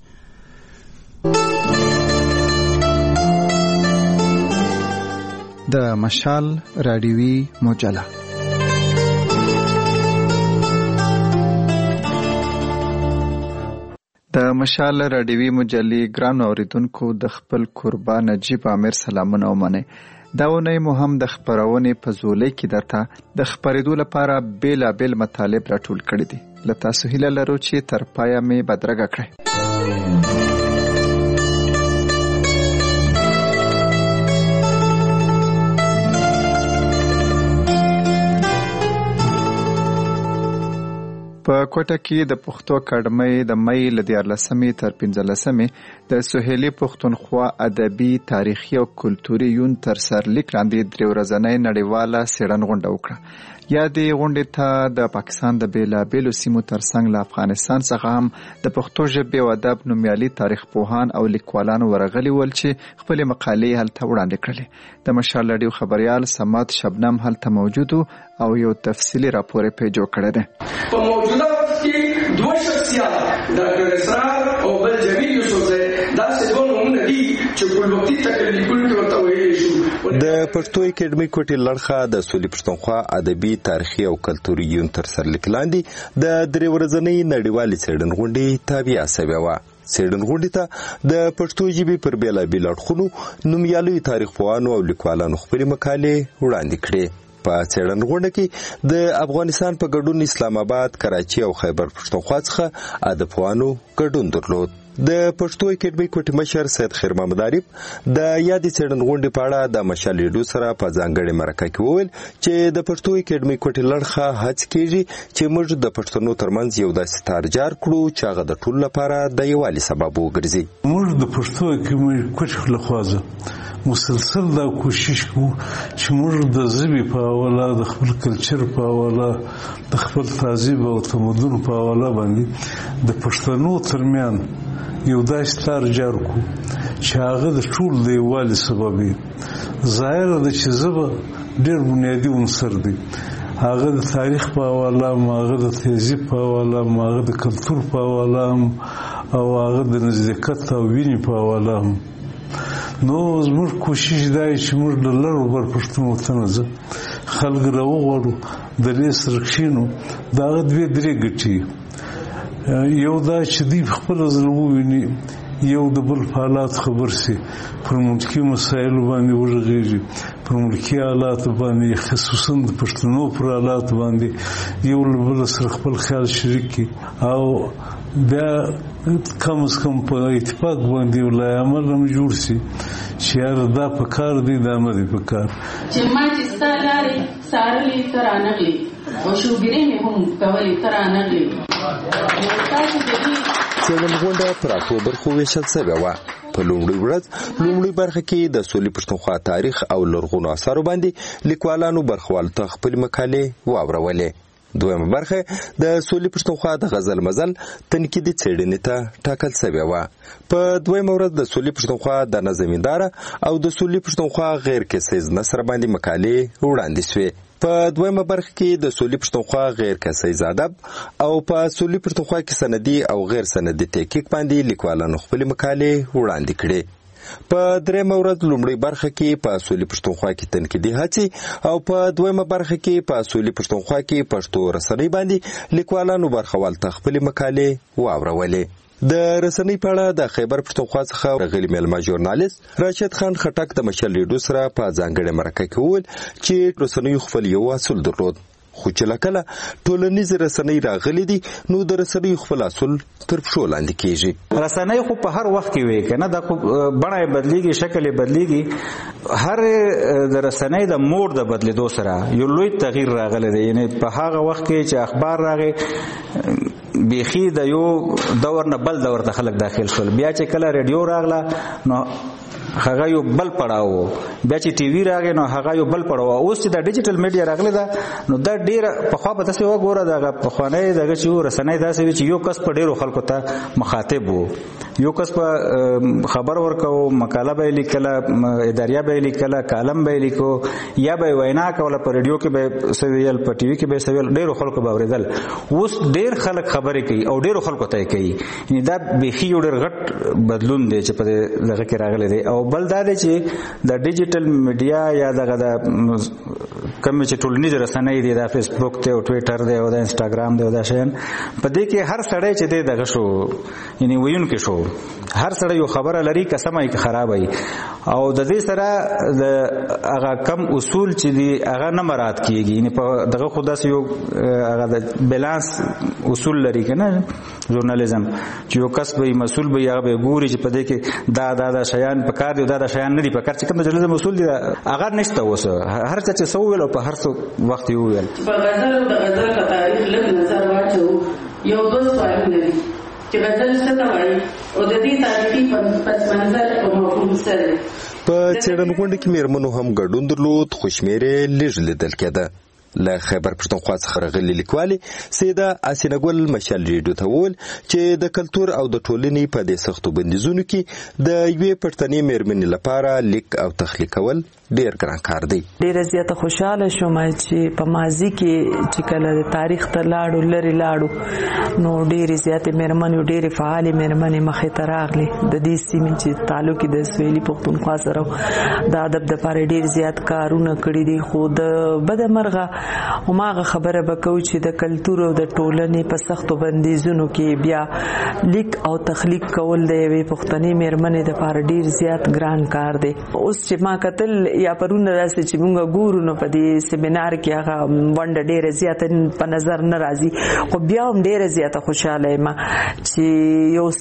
د مشال رادیوي مجله د مشال رادیوي مجلې ګران اوریدونکو د خپل کوربا نجیب امیر سلامونه ومنئ. دا ونی مو هم د خبرونې په زولۍ کې درته د خبرېدو لپاره بیلابیل مطالب راټول کړي دي. له تاسو هیله لرو چې تر پایه مې بدرګه کړئ. په کوټه کې د پښتو اکاډمۍ د مې له دیارلسمې تر پنځلسمې د سهیلي پښتونخوا ادبي، تاریخي او کلتوري یون تر سرلیک لاندې درې ورځنۍ نړیواله څېړنه غونډه وکړه. یا دې غونډې ته د پاکستان د بیلابیلو سیمو ترڅنګ له افغانستان څخه هم د پښتو ژبې او ادب نومیالي تاریخ پوهان او لیکوالان ورغلي ول چې خپلې مقالې هلته وړاندې کړلې. د مشال رادیو خبریال سمات شبنم هلته موجود او یو تفصیلي راپور یې پرې جوړ کړی دی. په موجوده وخت کې دوه شخصیات ډاکټر اسرار او بل جمیل یوسفزی داسې دوه نومونه دي چې ګل وختي تکلیفونه کې ورته ویلی شو. د پښتو اکاډمۍ کوټې لړخه د سولې پښتونخوا ادبي، تاریخي او کلتوري یون تر سرلیک لاندې د درې ورځنۍ نړیوالې څېړنې غونډې تابع شوې وه. څېړنې غونډې ته د پښتو ژبې پر بېلابېلو اړخونو نومیالیو تاریخ پوهانو او لیکوالانو خپلې مقالې وړاندې کړې. په څېړنې غونډه کې د افغانستان په ګډون اسلام آباد، کراچي او خیبر پښتونخوا څخه ادب پوهانو ګډون درلود. د پښتو اکاډمۍ کوټې مشر سید خیر محمد عارف د یادې څېړنې غونډې په اړه د مشال ریډیو سره په ځانګړې مرکه کې وویل چې د پښتو اکاډمۍ کوټې لړخه هڅې کېږي چې موږ د پښتنو ترمنځ یو داسې تار جار کړو چې هغه د ټولو لپاره د یووالي سبب وګرځي. موږ د پښتو اکاډمۍ کوټې لخوا مسلسل دا کوشش کوو چې موږ د ژبې په حواله، د خپل کلچر په حواله، د خپل تهذیب او تمدن په حواله باندې د پښتنو ترمنځ یو داسې تار جار کړو چې هغه د ټول د یووالي سبب وي. ظاهره ده چې ژبه ډېر بنیادي عنصر دی. هغه د تاریخ په حواله هم، هغه د تهذیب په حواله هم، هغه د کلتور په حواله هم او هغه د نزدېکت او وینې په حواله هم. نو زموږ کوشش دا چې موږ له لرو بر پښتون وطنه خلک راوغواړو، د دې سره کښېنو. د هغه دوې درې ګټې، یو دا چې دوی په خپله زړه وویني، یو د بل په حالات خبر سي، پر ملکي مسایلو باندې وغږېږي، پر ملکي حالاتو باندې، خصوصا د پښتنو پر حالاتو باندې یو له بل سره خپل خیال شریک کړي او بیا کم از کم په اتفاق باندې ولای عمل هم جوړ سي چې یاره دا په کار دی، دا نه دی په کار. چې ما چې ستا لارې څارلې ته رانغلې او شوګیرې مې هم کولې ته رانغلې. نو تاسو د دې څېړنغونډه پر اتو برخو ویشل شوې وه. په لومړۍ ورځ لومړۍ برخه کې د سولې پښتونخوا تاریخ او لرغونو اثارو باندې لیکوالانو برخوالو ته خپلې مقالې واورولې. دویمه برخه د سولې پښتونخوا د غزل مزل تنقیدي څېړنې ته ټاکل شوې وه. په دویمه ورځ د سولې پښتونخوا د نظمینداره او د سولې پښتونخوا غیر کیسیز نثر باندې مقالې وړاندې شوې. په دویمه برخه کې د سولې پښتونخوا غیر کیسیز ادب او په سولې پښتونخوا کې سندي او غیر سندي تحقیق باندې لیکوالانو خپلې مقالې وړاندې کړې. په درېمه ورځ لومړۍ برخه کې په سولې پښتونخوا کې تنقیدي هڅې او په دویمه برخه کې په سولې پښتونخوا کې پښتو رسنۍ باندې لیکوالانو برخوال ته خپلې مقالې واورولې. د رسنۍ په اړه د خیبر پښتونخوا څخه راغلي میلمه ژورنالیست راشد خان خټک د مشال ریډیو سره په ځانګړې مرکه کې وویل چې رسنیو خپل یو اصول درلود، خو چې لکله ټولنیز رسنۍ راغلي دي نو د رسنۍ خپل اصول تر پښو لاندې کیږي. رسنۍ خو په هر وخت کې وي کنه، د بڼه بدلیږي، شکل بدلیږي. هر د رسنۍ د موډ د بدلیدو سره یو لوی تغییر راغلی دی. یعنی په هغه وخت کې چې اخبار راغی بیخي د یو دور نه بل دور ته خلک داخل شول، بیا چې کله ریډیو راغله نو هغه یو بل پړاو، بیا چې ټي وی راغی نو هغه یو بل پړاو. اوس چې د ډیجیټل میډیا راغلی دا نو دا ډیره په خوا په تاسو وګوره دا په خوانه دغه چې رسنۍ داسې وي چې یو کس په ډیرو خلکو ته مخاطب وو، یو کس په خبر ورکاو، مقاله به لیکله، اداریه به لیکله، کالم به لیکو، یا به وینا کوله په ریډیو کې به سویل، په ټي وی کې به سویل، ډیرو خلکو به اوریدل. اوس ډیر خلک خبرې کوي او ډیرو خلکو ته کوي. یعنی دا بیخي یو ډیر غټ بدلون دی چې په دغه کې راغلی دی. او بل دا دی چې د ډیجیټل میډیا یا دغه د کوم چې ټولنیز رسنۍ دي، د فیسبوک ته او ټویټر دی او د انسټاګرام دی او دا شیان، په دې کې هر سړی چې دی دغه شو یعنی ویون کې شو، هر سړی یو خبره لري که سمه که خرابه وي. او د دې سره د هغه کم اصول چې دي هغه نه مراعات کیږي. یعنی په دغه خو داسې یو هغه د بیلانس اصول لري که نه ژورنالیزم، چې یو کس به مسؤل به هغه به ګوري چې په دې کې دا دا دا شیان په کار دي، دا دا شیان نه دي په کار. چې کوم د ژورنالیزم اصول دي هغه نشته. اوس هر څه چې سو ویل او په هر څه وخت یې وویل. په غزل او د غزل په تاریخ لږ نظر واچو، یو دوه سوالونه دي چې غزل څه ته وایي او د دې تاریخي پس منظر او مفهوم سره. په څېړنغونډه کې میرمنو هم ګډون درلود، خو شمېرې لږ لیدل کېده. له خیبر پښتونخوا څخه راغلي لیکوالې سیده اسینه ګل مشال ریډیو ته وویل چې د کلتور او د ټولنې په دې سختو بندیزونو کې د یوې پښتنې میرمنې لپاره لیک او تخلیق کول ډیر ګران کار دی. ډیره زیاته خوشاله شوم چې په ماضي کې چې کله د تاریخ ته لاړو لري لاړو نو ډیره زیاته میرمنې ډیره فعالې میرمنې مخې ته راغلي. د دې سیمې چې تعلق د سویلي پښتونخوا سره د ادب د لپاره ډیر زیات کارونه کړي دي. خو د بدمرغه هماغه خبره وکاو چې د کلتور او د ټولنې په سختو بندیزونو کې بیا لیک او تخلیق کول د یوې پښتنې میرمنې د لپاره ډیر زیات ګران کار دی. اوس چې ما کتل یا پرونه داسې چې موږ ګورو نو په دې سیمینار کې هغه ونډه ډیره زیاته په نظر نه راځي، خو بیا هم ډیره زیاته خوشاله یم چې یو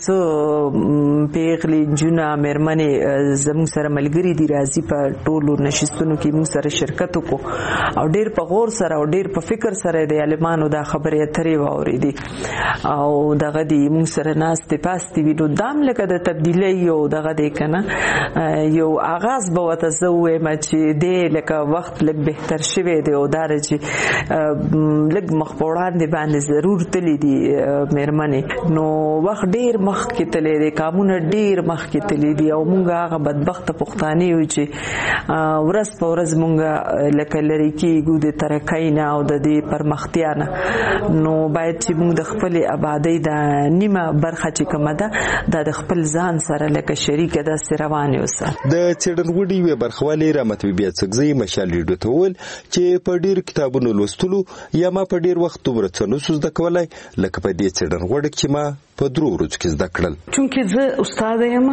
څه پیغلي جونه میرمنې زموږ سره ملګري دي، راځي په ټولو نشستونو کې موږ سره شرکت وکړو او ډیر په غور سره او ډیر په فکر سره د عالمانو دا خبرې اترې واورېدې او دغه دی موږ سره ناستې پاستې وي. نو دام لکه د تبدیلۍ یو دغه دی که نه یو آغاز به ورته زه ووایم چې دی لکه وخت لږ بهتر شوی دی او دا چې لږ مخ په وړاندې باندې ضرور تللی دي میرمنې، نو وخت ډیر مخکې تللی دی، کامونه ډیر مخکې تللی دي او موږ هغه بدبخته پښتانه یو چې ورځ په ورځ موږ لکه لرې کېږو د ترقۍ نه او د دې پرمختیا نه. نو باید چې موږ د خپلې آبادۍ د نیمه برخه چې کومه ده دا د خپل ځان سره لکه شریکه داسې روانې اوسه. د څېړنغونډې یوې برخوالې رحمت بیبي اڅکزۍ مشال ریډیو ته وویل چې په ډېرو کتابونو لوستلو یا ما په ډېر وخت دومره څه نسو زده کولی لکه په دې څېړنغونډه کې ما په درو ورځو کې زده کړل. چونکې زه استاد یم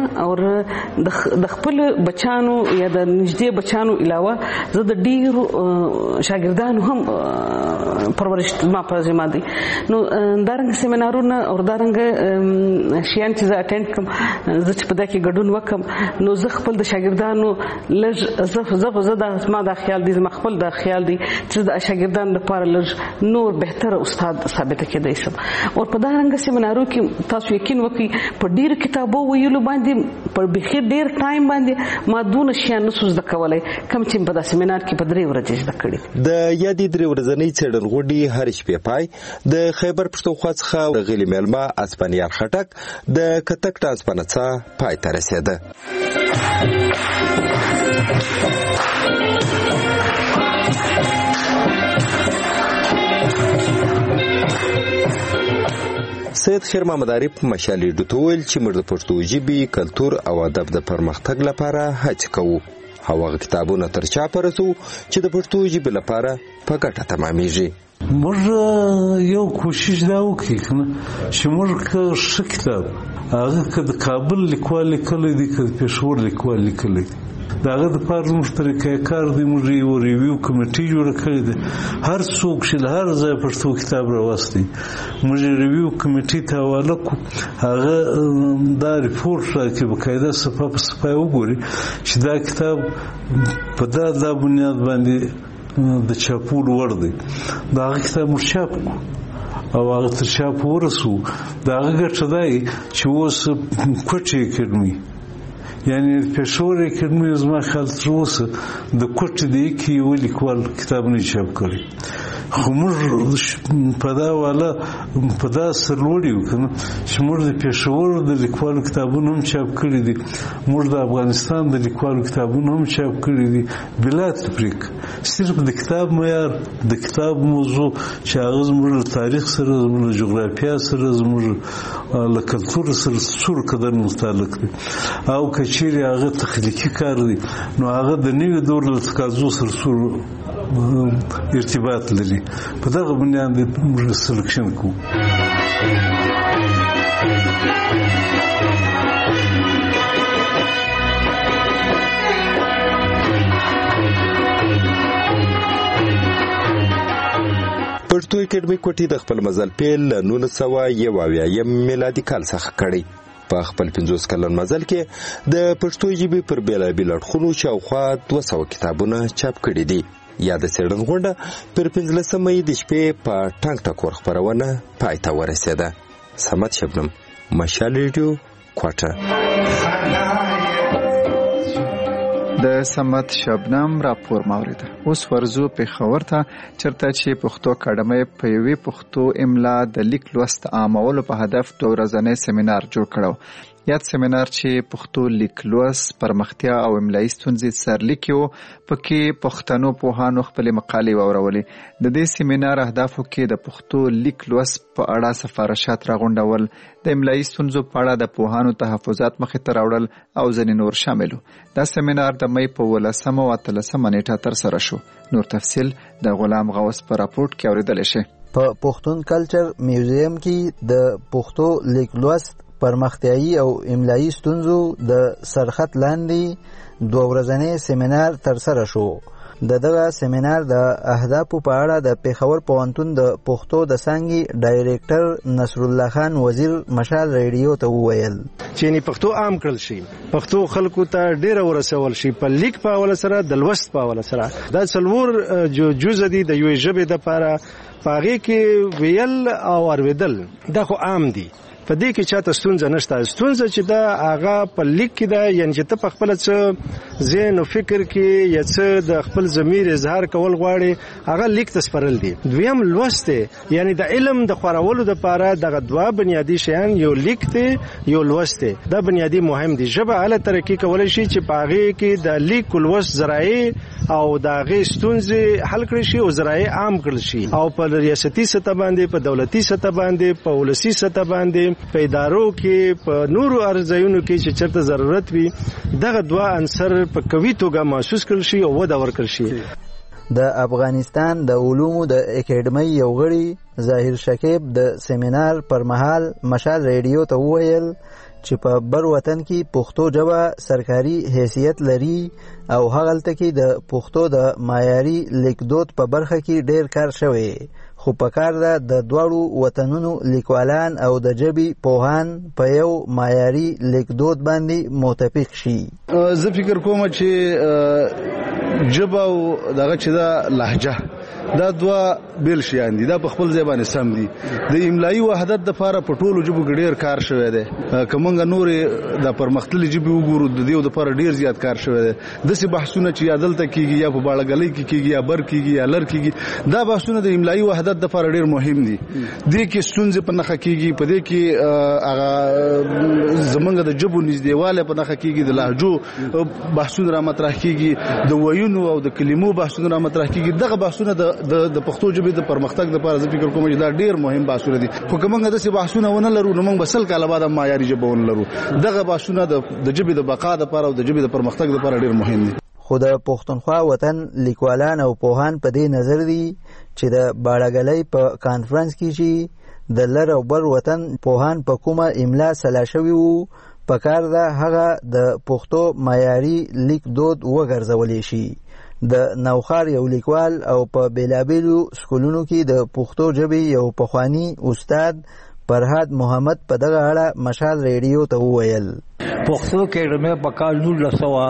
او د خپل بچانو یا د نږدې بچانو علاوه زه د ډېرو شاګردانو هم پرورش ما په ذمه دي. نو دارنګه سیمینارونه او دارنګه شیان چې زه اټینډ کوم زه چې په دا کې ګډون وکم نو زه خپل د شاګردانو لږ زه زه زه دا ما دا خیال دي زما خپل دا خیال دي چې د شاګردانو لپاره لږ نور بهتر استاد ثابت کېدای شم. او په دا رنګ سیمینارو کې تاسو یقین وکړئ په ډیر کتابو ویلو باندې په بخیر ډیر ټایم باندې ما دونه شیان نسو زده کولای کوم چې په دا سیمینار کې په درې ورځې زده کړي. د یادې درې ورځنۍ څېړنې غونډې هر شپې پای د خیبر پښتونخوا څخه غلي میلمه اسپانیار خټک د کتک ټرانسپانه څخه پای ته رسېده. سید خیر محمد عارف مشالي ډوتول چې موږ د پښتو ژبې کلتور او ادب د پرمختګ لپاره هڅه کوو. هغه کتابونه تر چا پرسو چې د پښتو ژبې لپاره په ګټه تمامېږي. موږ یو کوشش دا وکړو چې موږ که ښه کتاب هغه که د کابل لیکوال لیکلی دی که د پېښور لیکوال لیکلی دی د هغه دپاره زموږ طریقه کار دی موږ یو ریویو کمیټي جوړه کړې ده. هر څوک چې له هر ځایه پښتو کتاب راوستی موږ ریویو کمیټي ته حواله کړو هغه دا ریپورټ راکړي باقاعده صفحه په صفحه وګوري چې دا کتاب په دا دا بنیاد باندې د چاپولو وړ دی. د هغه کتاب موږ چاپ کړو او هغه تر چاپ ورسو. د هغه ګټه دا چې اوس کوټې اکیډمي یعنی پېښور اکیډمي زما خیال تر اوسه د کوټې د یکې یو لیکوال کتاب نه چاپ کړی. خو موږ په دا والا په دا سرلوړي یو که نه چې موږ د پېښور د لیکوالو کتابونه هم چاپ کړي دي موږ د افغانستان د لیکوالو کتابونه هم چاپ کړي دي بلا تفریق. صرف د کتاب معیار د کتاب موضوع چې هغه زموږ له تاریخ سره زموږ له جغرافیا سره زموږ له کلتور سره څومره قدر متعلق دي او که چیرې هغه تخلیقي کار دی نو هغه د نوي دور له تقاضو سره څومره ارتباط لري. په دغه بنیاد موږ سلیکشن کوو. پښتو اکیډمي کوټې د خپل مزل پیل له نولس سوه یو اویایم میلادي کال څخه کړی. په خپل پنځوس کلن مزل کې د پښتو ژبې پر بېلابېلو اړخونو شاوخوا دوه سوه کتابونه چاپ کړي دي. یا د څېړنې غونډه پر پنځلسمه د شپې په ټنګ ټکور خپرونه پای ته ورسېده. صمد شبنم، مشال ریډیو، کوټه. د صمد شبنم راپور ماوریده. اوس ورزو پېښور ته چېرته چې پښتو اکاډمۍ په یوې پښتو املا د لیک لوست عامولو په هدف دوه ورځنی سیمینار جوړ کړی. یاد سیمینار چې پښتو لیک لوست پرمختیا او املایي ستونزې سرلیکي وو پکې پښتنو پوهانو خپلې مقالې واورولې. د دې سیمینار اهدافو کې د پښتو لیک لوست په اړه سفارشات راغونډول، د املایي ستونزو په اړه د پوهانو تحفظات مخې ته راوړل او ځینې نور شامل وو. دا سیمینار د مۍ په ولسمه او اتلسمه نیټه ترسره شو. نور تفصیل د غلام غوث په راپورټ کې اورېدلی شي. په پښتون کلچر میوزیم کې د پښتو لیک لوست پرمختیایي او املایي ستونزو د سرخط لاندې دوه ورځنی سیمینار ترسره شو. د دغه سیمینار د اهدافو په اړه د پېښور پوهنتون د پښتو د څانګې ډایریکټر نصر الله خان وزیر مشال ریډیو ته وویل چې نه پښتو عام کړل شي، پښتو خلکو ته ډېر ورسول شي په لیک په حواله سره د لوست په حواله سره. دا څلور جو جزء دي د یوې ژبې دپاره، په هغې کې ویل او اورېدل دا خو عام دي. په دې کې چاته ستونزه نشته. ستونزه چې دا هغه په لیک کې ده، یعنې چې ته په خپله څه ذهن او فکر کې یا څه د خپل ضمیر اظهار کول غواړې هغه لیک ته سپارل دي. دویم لوست دی، یعنې د علم د خورولو دپاره دغه دوه بنیادي شیان یو لیک دی یو لوست دی. دا بنیادي مهم دي. ژبه هله ترقي کولی شي چې په هغې کې د لیک او لوست ذرایع او د هغې ستونزې حل کړی شي او ذرایع عام کړل شي او په ریاستي سطح باندې، په دولتي سطح باندې، په ولسي سطح باندې، په ادارو کې، په نورو ارزایونو کې چې چېرته ضرورت وي دغه دوه عنصر په قوي توګه محسوس کړل شي او وده ورکړل شي. د افغانستان د علومو د اکیډمۍ یو غړي ظاهر شکیب د سیمینار پر مهال مشال ریډیو ته وویل چې په بر وطن کې پښتو ژبه سرکاري حیثیت لري او هغلته کې د پښتو د معیاري لیکدود په برخه کې ډېر کار شوی، خو پکار ده د دواړو وطنونو لیکوالان او د ژبې پوهان په یو معیاري لیکدود باندې متفق شي. زه فکر کوم چې ژبه او دغه چې دا لهجه دا دوه بیل شیان دي، دا په خپل ځای باندې سم دي. د املایي وحدت لپاره په ټولو ژبو کې ډېر کار شوی دی. که موږ نورې د پرمختللې ژبې وګورو د دې لپاره ډېر زیات کار شوی دی. داسې بحثونه چې یا دلته کېږي یا په باړهګلۍ کې کېږي یا بر کېږي یا لر کېږي، دا بحثونه د املایي وحدت لپاره ډېر مهم دي. دې کې ستونزې په نښه کېږي، په دې کې هغه زمونږ د ژبو نږدېوالی په نښه کېږي، د لهجو بحثونه را مطرح کېږي، د ویونو او د کلمو بحثونه را مطرح کېږي. دغه بحثونه د د پښتو ژبې د پرمختګ لپاره زه فکر کوم چې دا ډېر مهم بحثونه دي. خو که موږ داسې بحثونه ونه لرو نو موږ به سل کاله بعد هم معیاري ژبه ونه لرو. دغه بحثونه د ژبې د بقا لپاره او د ژبې د پرمختګ لپاره ډېر مهم دي. خو د پښتونخوا وطن لیکوالان او پوهان په دې نظر دي چې د باړهګلۍ په کانفرنس کې چې د لر او بر وطن پوهان په کومه املا سلا شوي وو، پکار ده هغه د پښتو معیاري لیک دود وګرځولی شي. د نوخار یو لیکوال او په بیلابیلو سکولونو کې د پښتو ژبې یو پخوانی استاد فرهاد محمد په دغه اړه مشال ریډیو ته وویل. پښتو اکیډمي په کال نولس سوه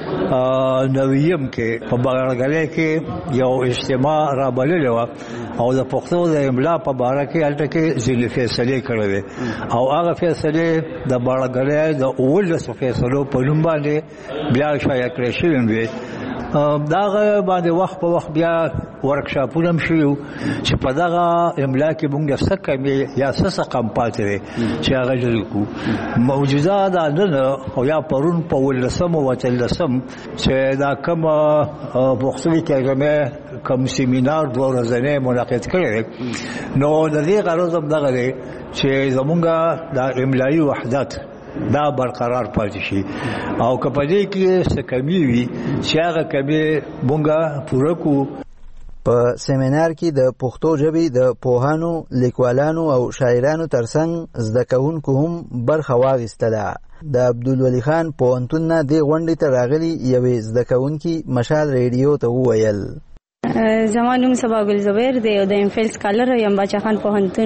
نویم کې په باړهګلۍ کې یو اجتماع رابللې وه او د پښتو د املا په باره کې هلته کې ځینې فیصلې کړې وې او هغه فیصلې د باړهګلۍ د اوولسو فیصلو په نوم باندې بیا شایع کړې شوې وې. دغه باندې وخت په وخت بیا ورکشاپونه هم شوي وو چې په دغه املا کې موږ څه کمې یا څه څه کم پاتې دی چې هغه جوړ کړو. موجوده دا نن او یا پرون په اوولسم او اتلسم چې دا کوم پښتو اکیډمي کوم سیمینار دوه ورځې منعقد کړی نو د دې غرض هم دغه دی چې زمونږ د املایي وحدت دا برقرار پاتې شي او که په دې کې څه کمی وي چې هغه کمی مونږه پوره کړو. په سیمینار کې د پښتو ژبې د پوهانو، لیکوالانو او شاعرانو ترڅنګ زده کوونکو هم برخه واخیستله. د عبدالولي خان پوهنتون نه دې غونډې ته راغلي یوې زده کوونکي مشال ریډیو ته وویل. زما نوم صبا ګل زبیر دی او د ایم فیل سکالر یم باچا خان پوهنتون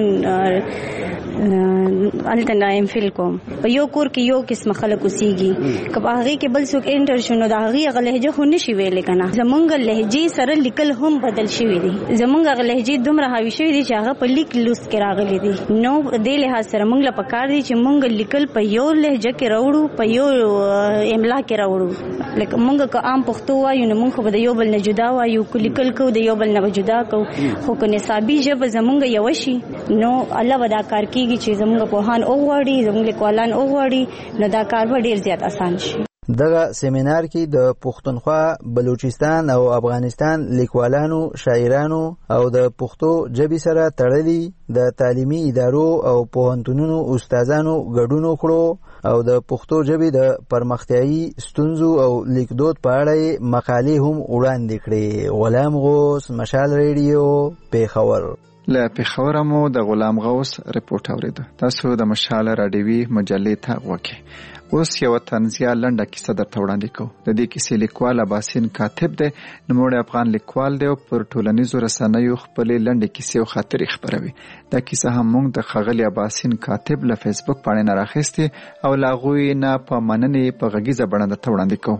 الته نه ایم فیل کوم. په یو کور کې یو قسم خلک اوسېږي، که په هغې کې بل څوک انټر شو نو د هغې هغه لهجه خو نشي ویلی که نه. زمونږ لهجې سره لیکل هم بدل شوي دي. زمونږ هغه لهجې دومره حاوي شوي دي چې هغه په لیک لوست کې راغلي دي. نو دې لحاظ سره مونږ له پکار دي چې مونږ لیکل په یو لهجه کې راوړو، په یو املا کې راوړو. لکه مونږ که عام پښتو وایو نو مونږ خو به د یو بل نه جدا وایو، که لیکل کو د یو بل نه به جدا کو. خو که نصابي ژبه زمونږ یوه شي نو الله به دا کار کېږي چې زمونږ پوهان وغواړي، زمونږ لیکوالان وغواړي، نو دا کار به ډېر زیات اسان شي. دغه سیمینار کې د پښتونخوا، بلوچستان او افغانستان لیکوالانو، شاعرانو او د پښتو ژبې سره تړلي د تعلیمي ادارو او پوهنتونونو استادانو ګډون وکړو او د پښتو ژبې د پرمختیايي ستونزو او لیکدود په اړه مقالې هم وړاندې کړې. غلام غوث، مشال ریډیو، پیښور. له پیښور مو د غلام غوث رپورټ اوریده. تاسو د مشال راډیوي مجلې ته وکړئ. اوس یو طنزیه لنډه کیسه درته وړاندې کوو. د دې کیسې لیکوال اباسین کاتب دی، نوموړی افغان لیکوال دی او پر ټولنیزو رسنیو خپلې لنډې کیسې او خاطرې خپروي. دا کیسه هم موږ د ښاغلي اباسین کاتب له فیسبوک پاڼې نه راخیستې او له هغوی نه په مننې په غږیزه بڼه درته وړاندې کوو.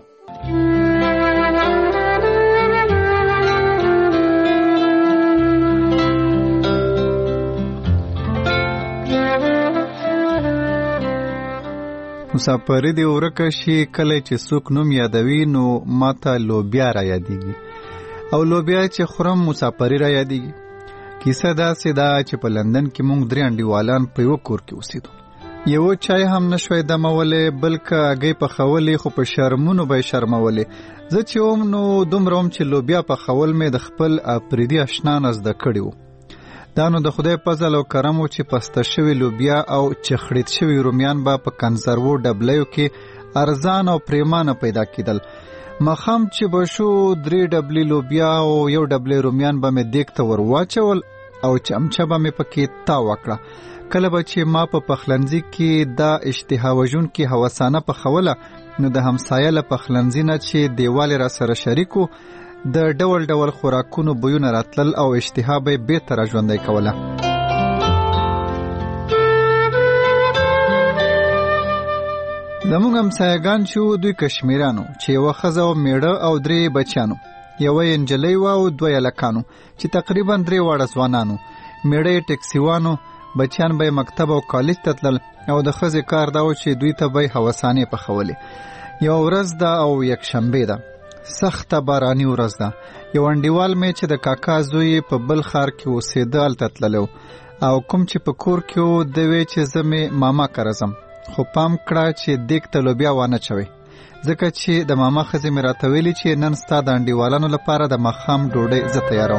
مسافري دی ورکه شي کله چې څوک نوم یادوي نو ماته لوبیا را یادېږي او لوبیا چې خورم مسافري را یادېږي. کیسه داسې ده چې په لندن کې موږ درې انډیوالان په یوه کور کې اوسېدو. یو چای هم نشوی دمولی، بلکې هګۍ پخولې خو په شرمونو به یې شرمولې. زه چې وم نو دومره وم چې لوبیا پخول مې د خپل افریدي اشنا نه زده کړي وو. دا نو د خدای فضل او کرم و چې پسته شوي لوبیا او چخړید شوي رومیان به په کنزرو ډبلیو کې ارزان او پریمانه پیدا کېدل. مخام چې به شو درې ډبلې لوبیا او یو ډبلې رومیان به مې دیګ ته ور واچول او چمچه به مې پکې تاو وکړه. کله به چې ما په پخلنځي کې دا اشتها وژونکې هوسانه پخوله نو د همسایه له پخلنځي نه چې دیوال را سره شریکو د ډول ډول خوراکونو بویونه راتلل او اشتها به بیرته را ژوندی کوله. زموږ همسایګان چې دوی کشمیرانو چې یوه ښځه او میړه او درې بچیانو، یوه یې نجلۍ وه او دوه یې هلکانو چې تقریبا درې واړه ځوانانو. میړه یې ټکسیوانو، بچیان به یې مکتب او کالج ته تلل او د ښځې کار دا و چې دوی ته به یې هوسانې پخولې. یوه ورځ ده او یکشنبې ده، سخته باراني ورځ ده. یو انډیوال مې چې د کاکا زوی په بل ښار کې اوسېده هلته تللی او کوم چې په کور کې و ده وی چې زه مې ماما کره ځم، خو پام کړه چې دیګ ته لوبیا وانه چوي، ځکه چې د ماما ښځې مې راته ویلي چې نن ستا د انډیوالانو لپاره د ماښام ډوډۍ زه تیاروم.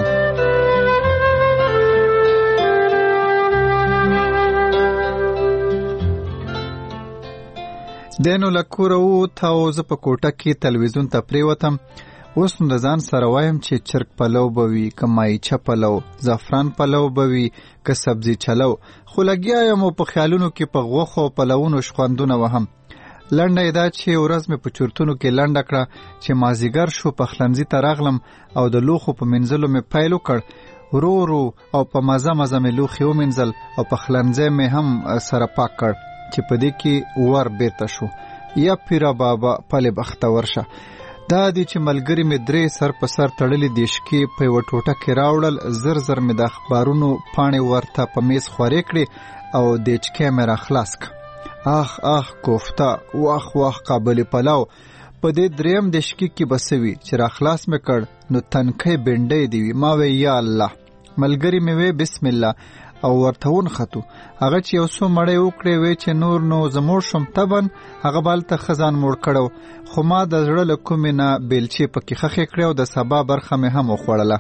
دینو له کوره ووت او زه په کوټه کې تلویزیون ته پرېوتم. اوس نو د ځان سره وایم چې چرګ پلو به وي که مایچه پلو، زعفران پلو به وي که سبزي چلو، خو لګیا یم او په خیالونو کې په غوښو او پلوونو شخوندونه وهم. لنډه یې دا چې ورځ مې په چورتونو کې لنډه کړه چې مازدیګر شو، پخلنځي ته راغلم او د لوښو په مینځلو مې پیل وکړ. ورو ورو او په مزه مزه مې لوښي ومینځل او پخلنځی مې هم سره پاک کړ چې په دې کې ور بیرته شو. یا پیره بابا پلې بخته ورشه. دا دی چې ملګری مې درې سر په سر تړلې دیشکې په یوه ټوټه کې راوړل. زر زر مې د اخبارونو پاڼې ورته په میز خورې کړې او دیچکې مې را خلاص کړه. آخ آخ کوفته، واخ واخ قابل پلاو. په دې دریم دیشکې کې به څه وي چې را خلاص مې کړ نو تنکۍ بنډۍ دی وي. ما وی یا الله. ملګری مې وی بسم الله او ورته ونښتو. هغه چې یو څو مړۍ وکړې وی چې نور نو زموړ شم تبن، هغه به هلته ښه ځان موړ کړو، خو ما د زړه له کومې نه بیلچې پکې خښې کړې او د سبا برخه مې هم وخوړله.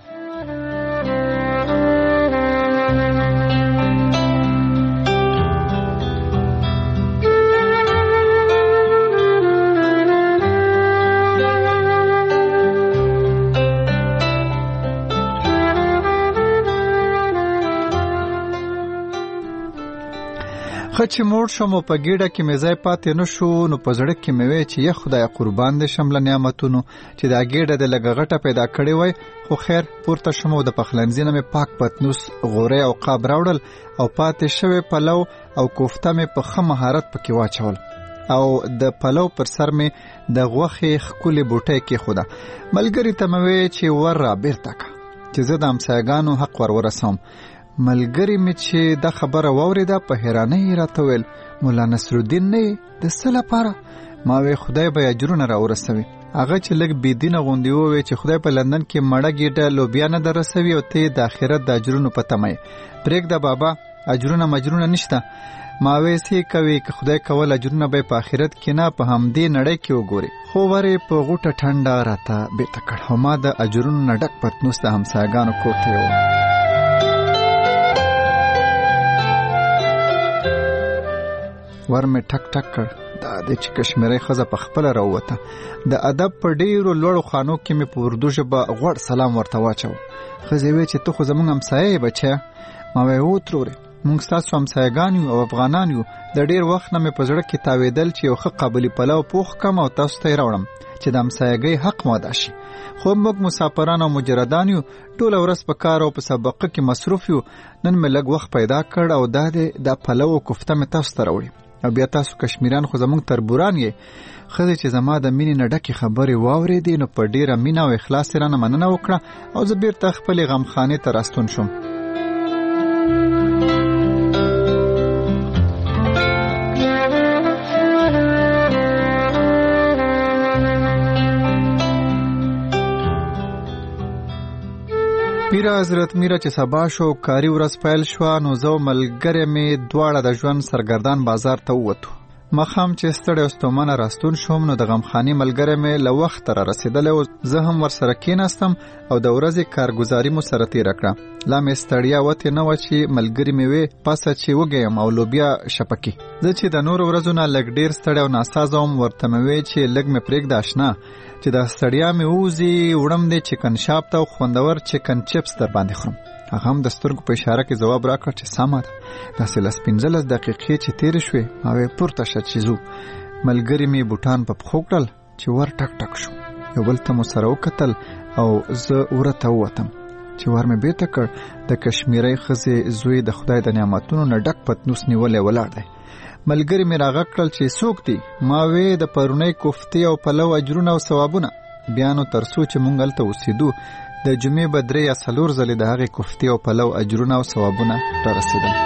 خه چې موړ شم او په ګېډه کې مې ځای پاتې نه شو نو په زړه کې مې وی چې یا خدای قربان دې شم له نعمتونو چې دا ګېډه د لږه غټه پیدا کړې وای. خو خیر پورته شم او د پخلنځي نه مې پاک پتنوس، غوری او قاب راوړل او پاتې شوی پلو او کوفته مې په ښه مهارت پکې واچول او د پلو پر سر مې د غوښې ښکلې بوټۍ کېښوده. ملګري ته مې وی چې ور را بیرته که چې زه د همسایګانو حق ور ورسوم. ملګری مې چې دا خبره واورېده په حیرانۍ راته ویل مولا نصرالدین نه یې د څه لپاره؟ ما وی خدای به اجرونه را ورسوي. هغه چې لږ بېدینه غوندې ووی چې خدای په لندن کې مړه ګېډه لوبیا نه در رسوي او ته یې د آخرت د اجرونو په تمه یې. پرېږده بابا، اجرونه مجرونه نشته. ما وی څه کوي که خدای کول اجرونه به په آخرت کې نه په همدې نړۍ کې وګوري. خو ورې په غوټه ټنډه راته بیرته کړ او ما د اجرونو نه ډک پتنوس د همسایګانو کور ته یووړ. ور مې ټک ټک کړ. دا د چې کشمیري ښځه په خپله راووته. د ادب په ډېرو لوړو خانو کې مې په اردو ژبه غوړ سلام ورته واچو. ښځې وی چې ته خو زموږ همسایه یې بچیه. ما وی و ترورې، موږ ستاسو همسایګان یو او افغانان یو. د ډېر وخت نه مې په زړه کې تاوېدل چې یو ښه قابلي پلو پوخ کم او تاسو ته یې راوړم چې د همسایګۍ حق مو ادا شي. خو موږ مسافران او مجردان یو، ټوله ورځ په کار او په سبقه کې مصروف یو. نن مې لږ وخت پیدا کړ او دا دی دا پلو او کوفته مې تاسو ته راوړي. او بیا تاسو کشمیران خو زموږ تربوران یې. ښځې چې زما د مینې نه ډکې خبرې واورېدې نو په ډېره مینه او اخلاص یې رانه مننه وکړه او زه بېرته خپلې غمخانې ته راستون شوم. پیره حضرت میره چې سبا شو کاری ورځ پیل شو نو زه ملګری مې دواړه د ژوند سرګردان بازار ته ووتو. مخام چې ستړی او ستومانه راستون شوم نو د غمخانې ملګری مې له وخته را رسېدلی و. زه هم ورسره کېناستم او د ورځې کارګزاري مو سره تېره کړه. لا مې ستړیا وتې نه وه چې ملګري مې وې پاسه چې وږی یم او لوبیا شپکي. زه چې د نورو ورځو نه لږ ډېر ستړی او ناسازه وم ورته مې وې چې لږ مې پرېږده اشنا چې د ستړیا مې ووځي وړم دی چکن شاپ ته او خوندور چکن چپس در باندې خورم. هغه هم د سترګو په اشاره کې ځواب راکړ چې سمه ده. داسې لس پنځلس دقیقې چې تېرې شوې ما وی پورته شه چې ځو. ملګري مې بوټان په پښو کړل چې ور ټک ټک شو. یو بل ته مو سره وکتل او زه ورته ووتم چې ور مې بیرته کړ د کشمیري ښځې زوی د خدای د نعمتونو نه ډک پتنوس نیولی ولاړ دی. ملګري مې راغږ کړل چې څوک دي؟ ما وې د پرونۍ کوفتې او پلو اجرونه او ثوابونه. بیا نو تر څو چې مونږ هلته اوسېدو د جمعې به درې یا څلور ځلې د هغې کوفتې او پلو اجرونه او ثوابونه رارسېدل.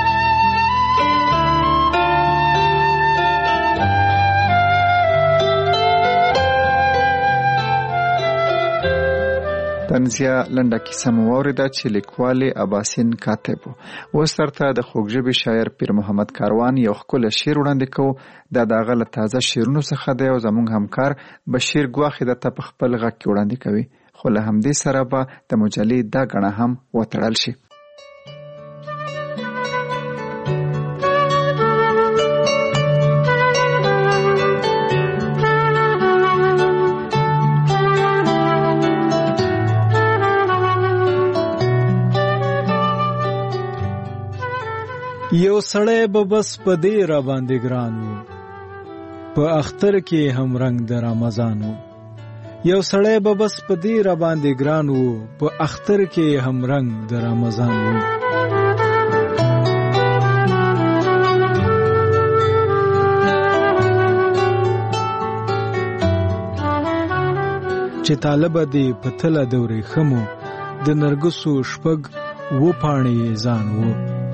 تنزیه لنډه کیسه مو واورېده چې لیکوال اباسین کاتب و. اوس درته د خوږژبې شاعر پیر محمد کاروان یو ښکلی شعر وړاندې کوو. دا د هغه له تازه شعرونو څخه دی او زموږ همکار بشیر ګواخې درته په خپل غږ کې وړاندې کوي. خو له همدې سره به د مجلې دا ګڼه هم وتړل شي. یو سړی به بس په دې را باندې ګران و، په اختر کې هم رنگ د رمضان و. یو سړی به بس په دې را باندې ګران و، په اختر کې هم رنگ د رمضان و. چې طالبه دې په تله د ورېښمو د نرګسو شپږ و پاڼې ځان و.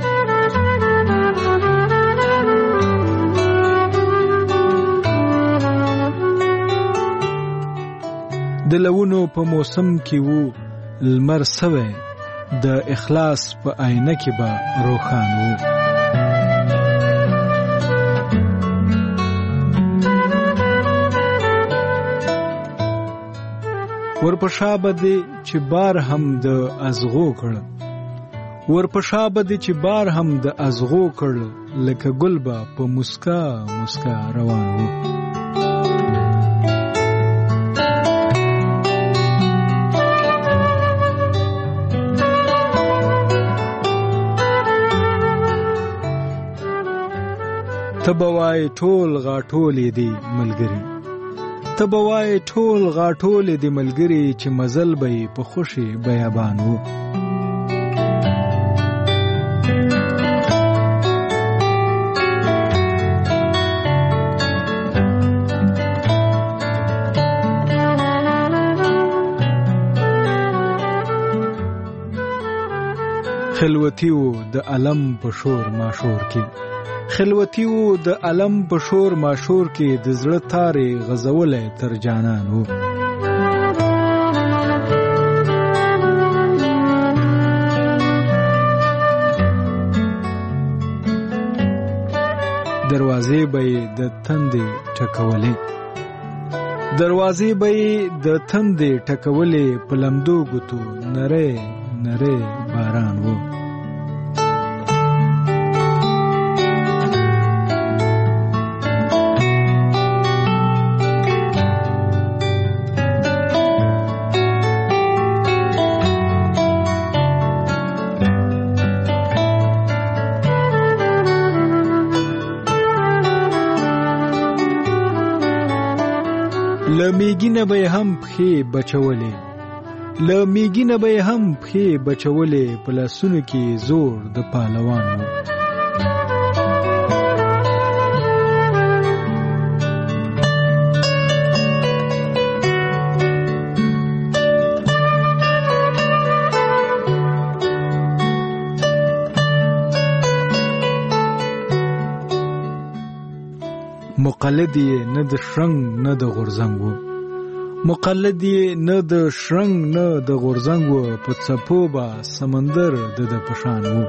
د لونو په موسم کې وو لمر سوی، د اخلاص په آینه کې به روښان وو. ورپشا به دې چې بار هم د ازغو کړ، ورپشا به دې چې بار هم د ازغو کړ، لکه ګل به په مسکا مسکا روان وو. تبوای ټول غاټولې دی ملګری، تبوای ټول غاټولې دی ملګری، چې مزل به په خوشي بیابان وو. خلوتی وو د علم په شور ماشور کې، خلوتی وو د علم په شور ماشور کې، د زړه تارې غزولی تر جانان وو. دروازې به یې د تندې ټکولې، دروازې به یې د تندې ټکولې، په لمدو ګوتو نری نری باران وو. لمیگی نه به هم پخې بچولې، لمیگی نه به هم پخې بچولې، په لاسونو کې زور د پهلوان وو. مقلد یې نه د شرنګ نه د غورځنګ وو، مقلد یې نه د شرنګ نه د غورځنګ وو، په څپو به سمندر د د پشان وو.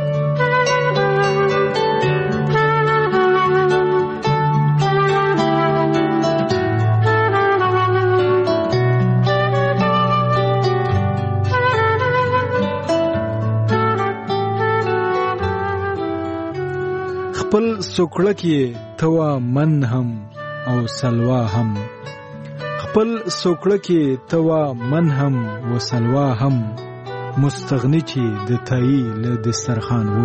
خپل سوکړک یې توا من هم او سلوا هم، خپل سوکړک یې توا من هم و سلوا هم، مستغنی چې د تایی له دسترخوان وو.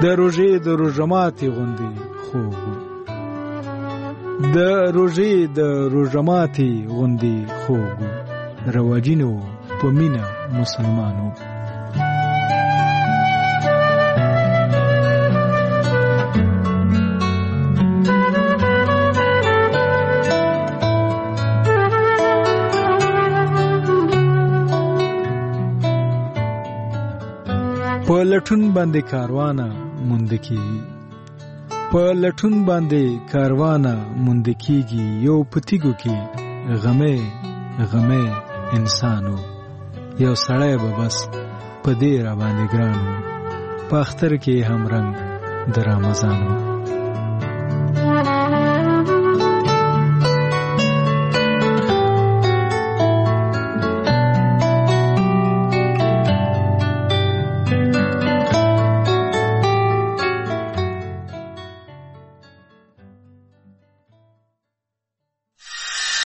روژې د روژماتې غوندې خوږ د روژې د روژماتې غوندې خوږ رواجینو په مینه مسلمانو. په لټون باندې کاروانه مونږ کیږي په لټون باندې کاروانه مونږ کیږي یو پتیګو کې غمه غمه انسانو یو سړی به بس په دې را باندې ګرانو په اختر کې هم رنگ د رمضانو.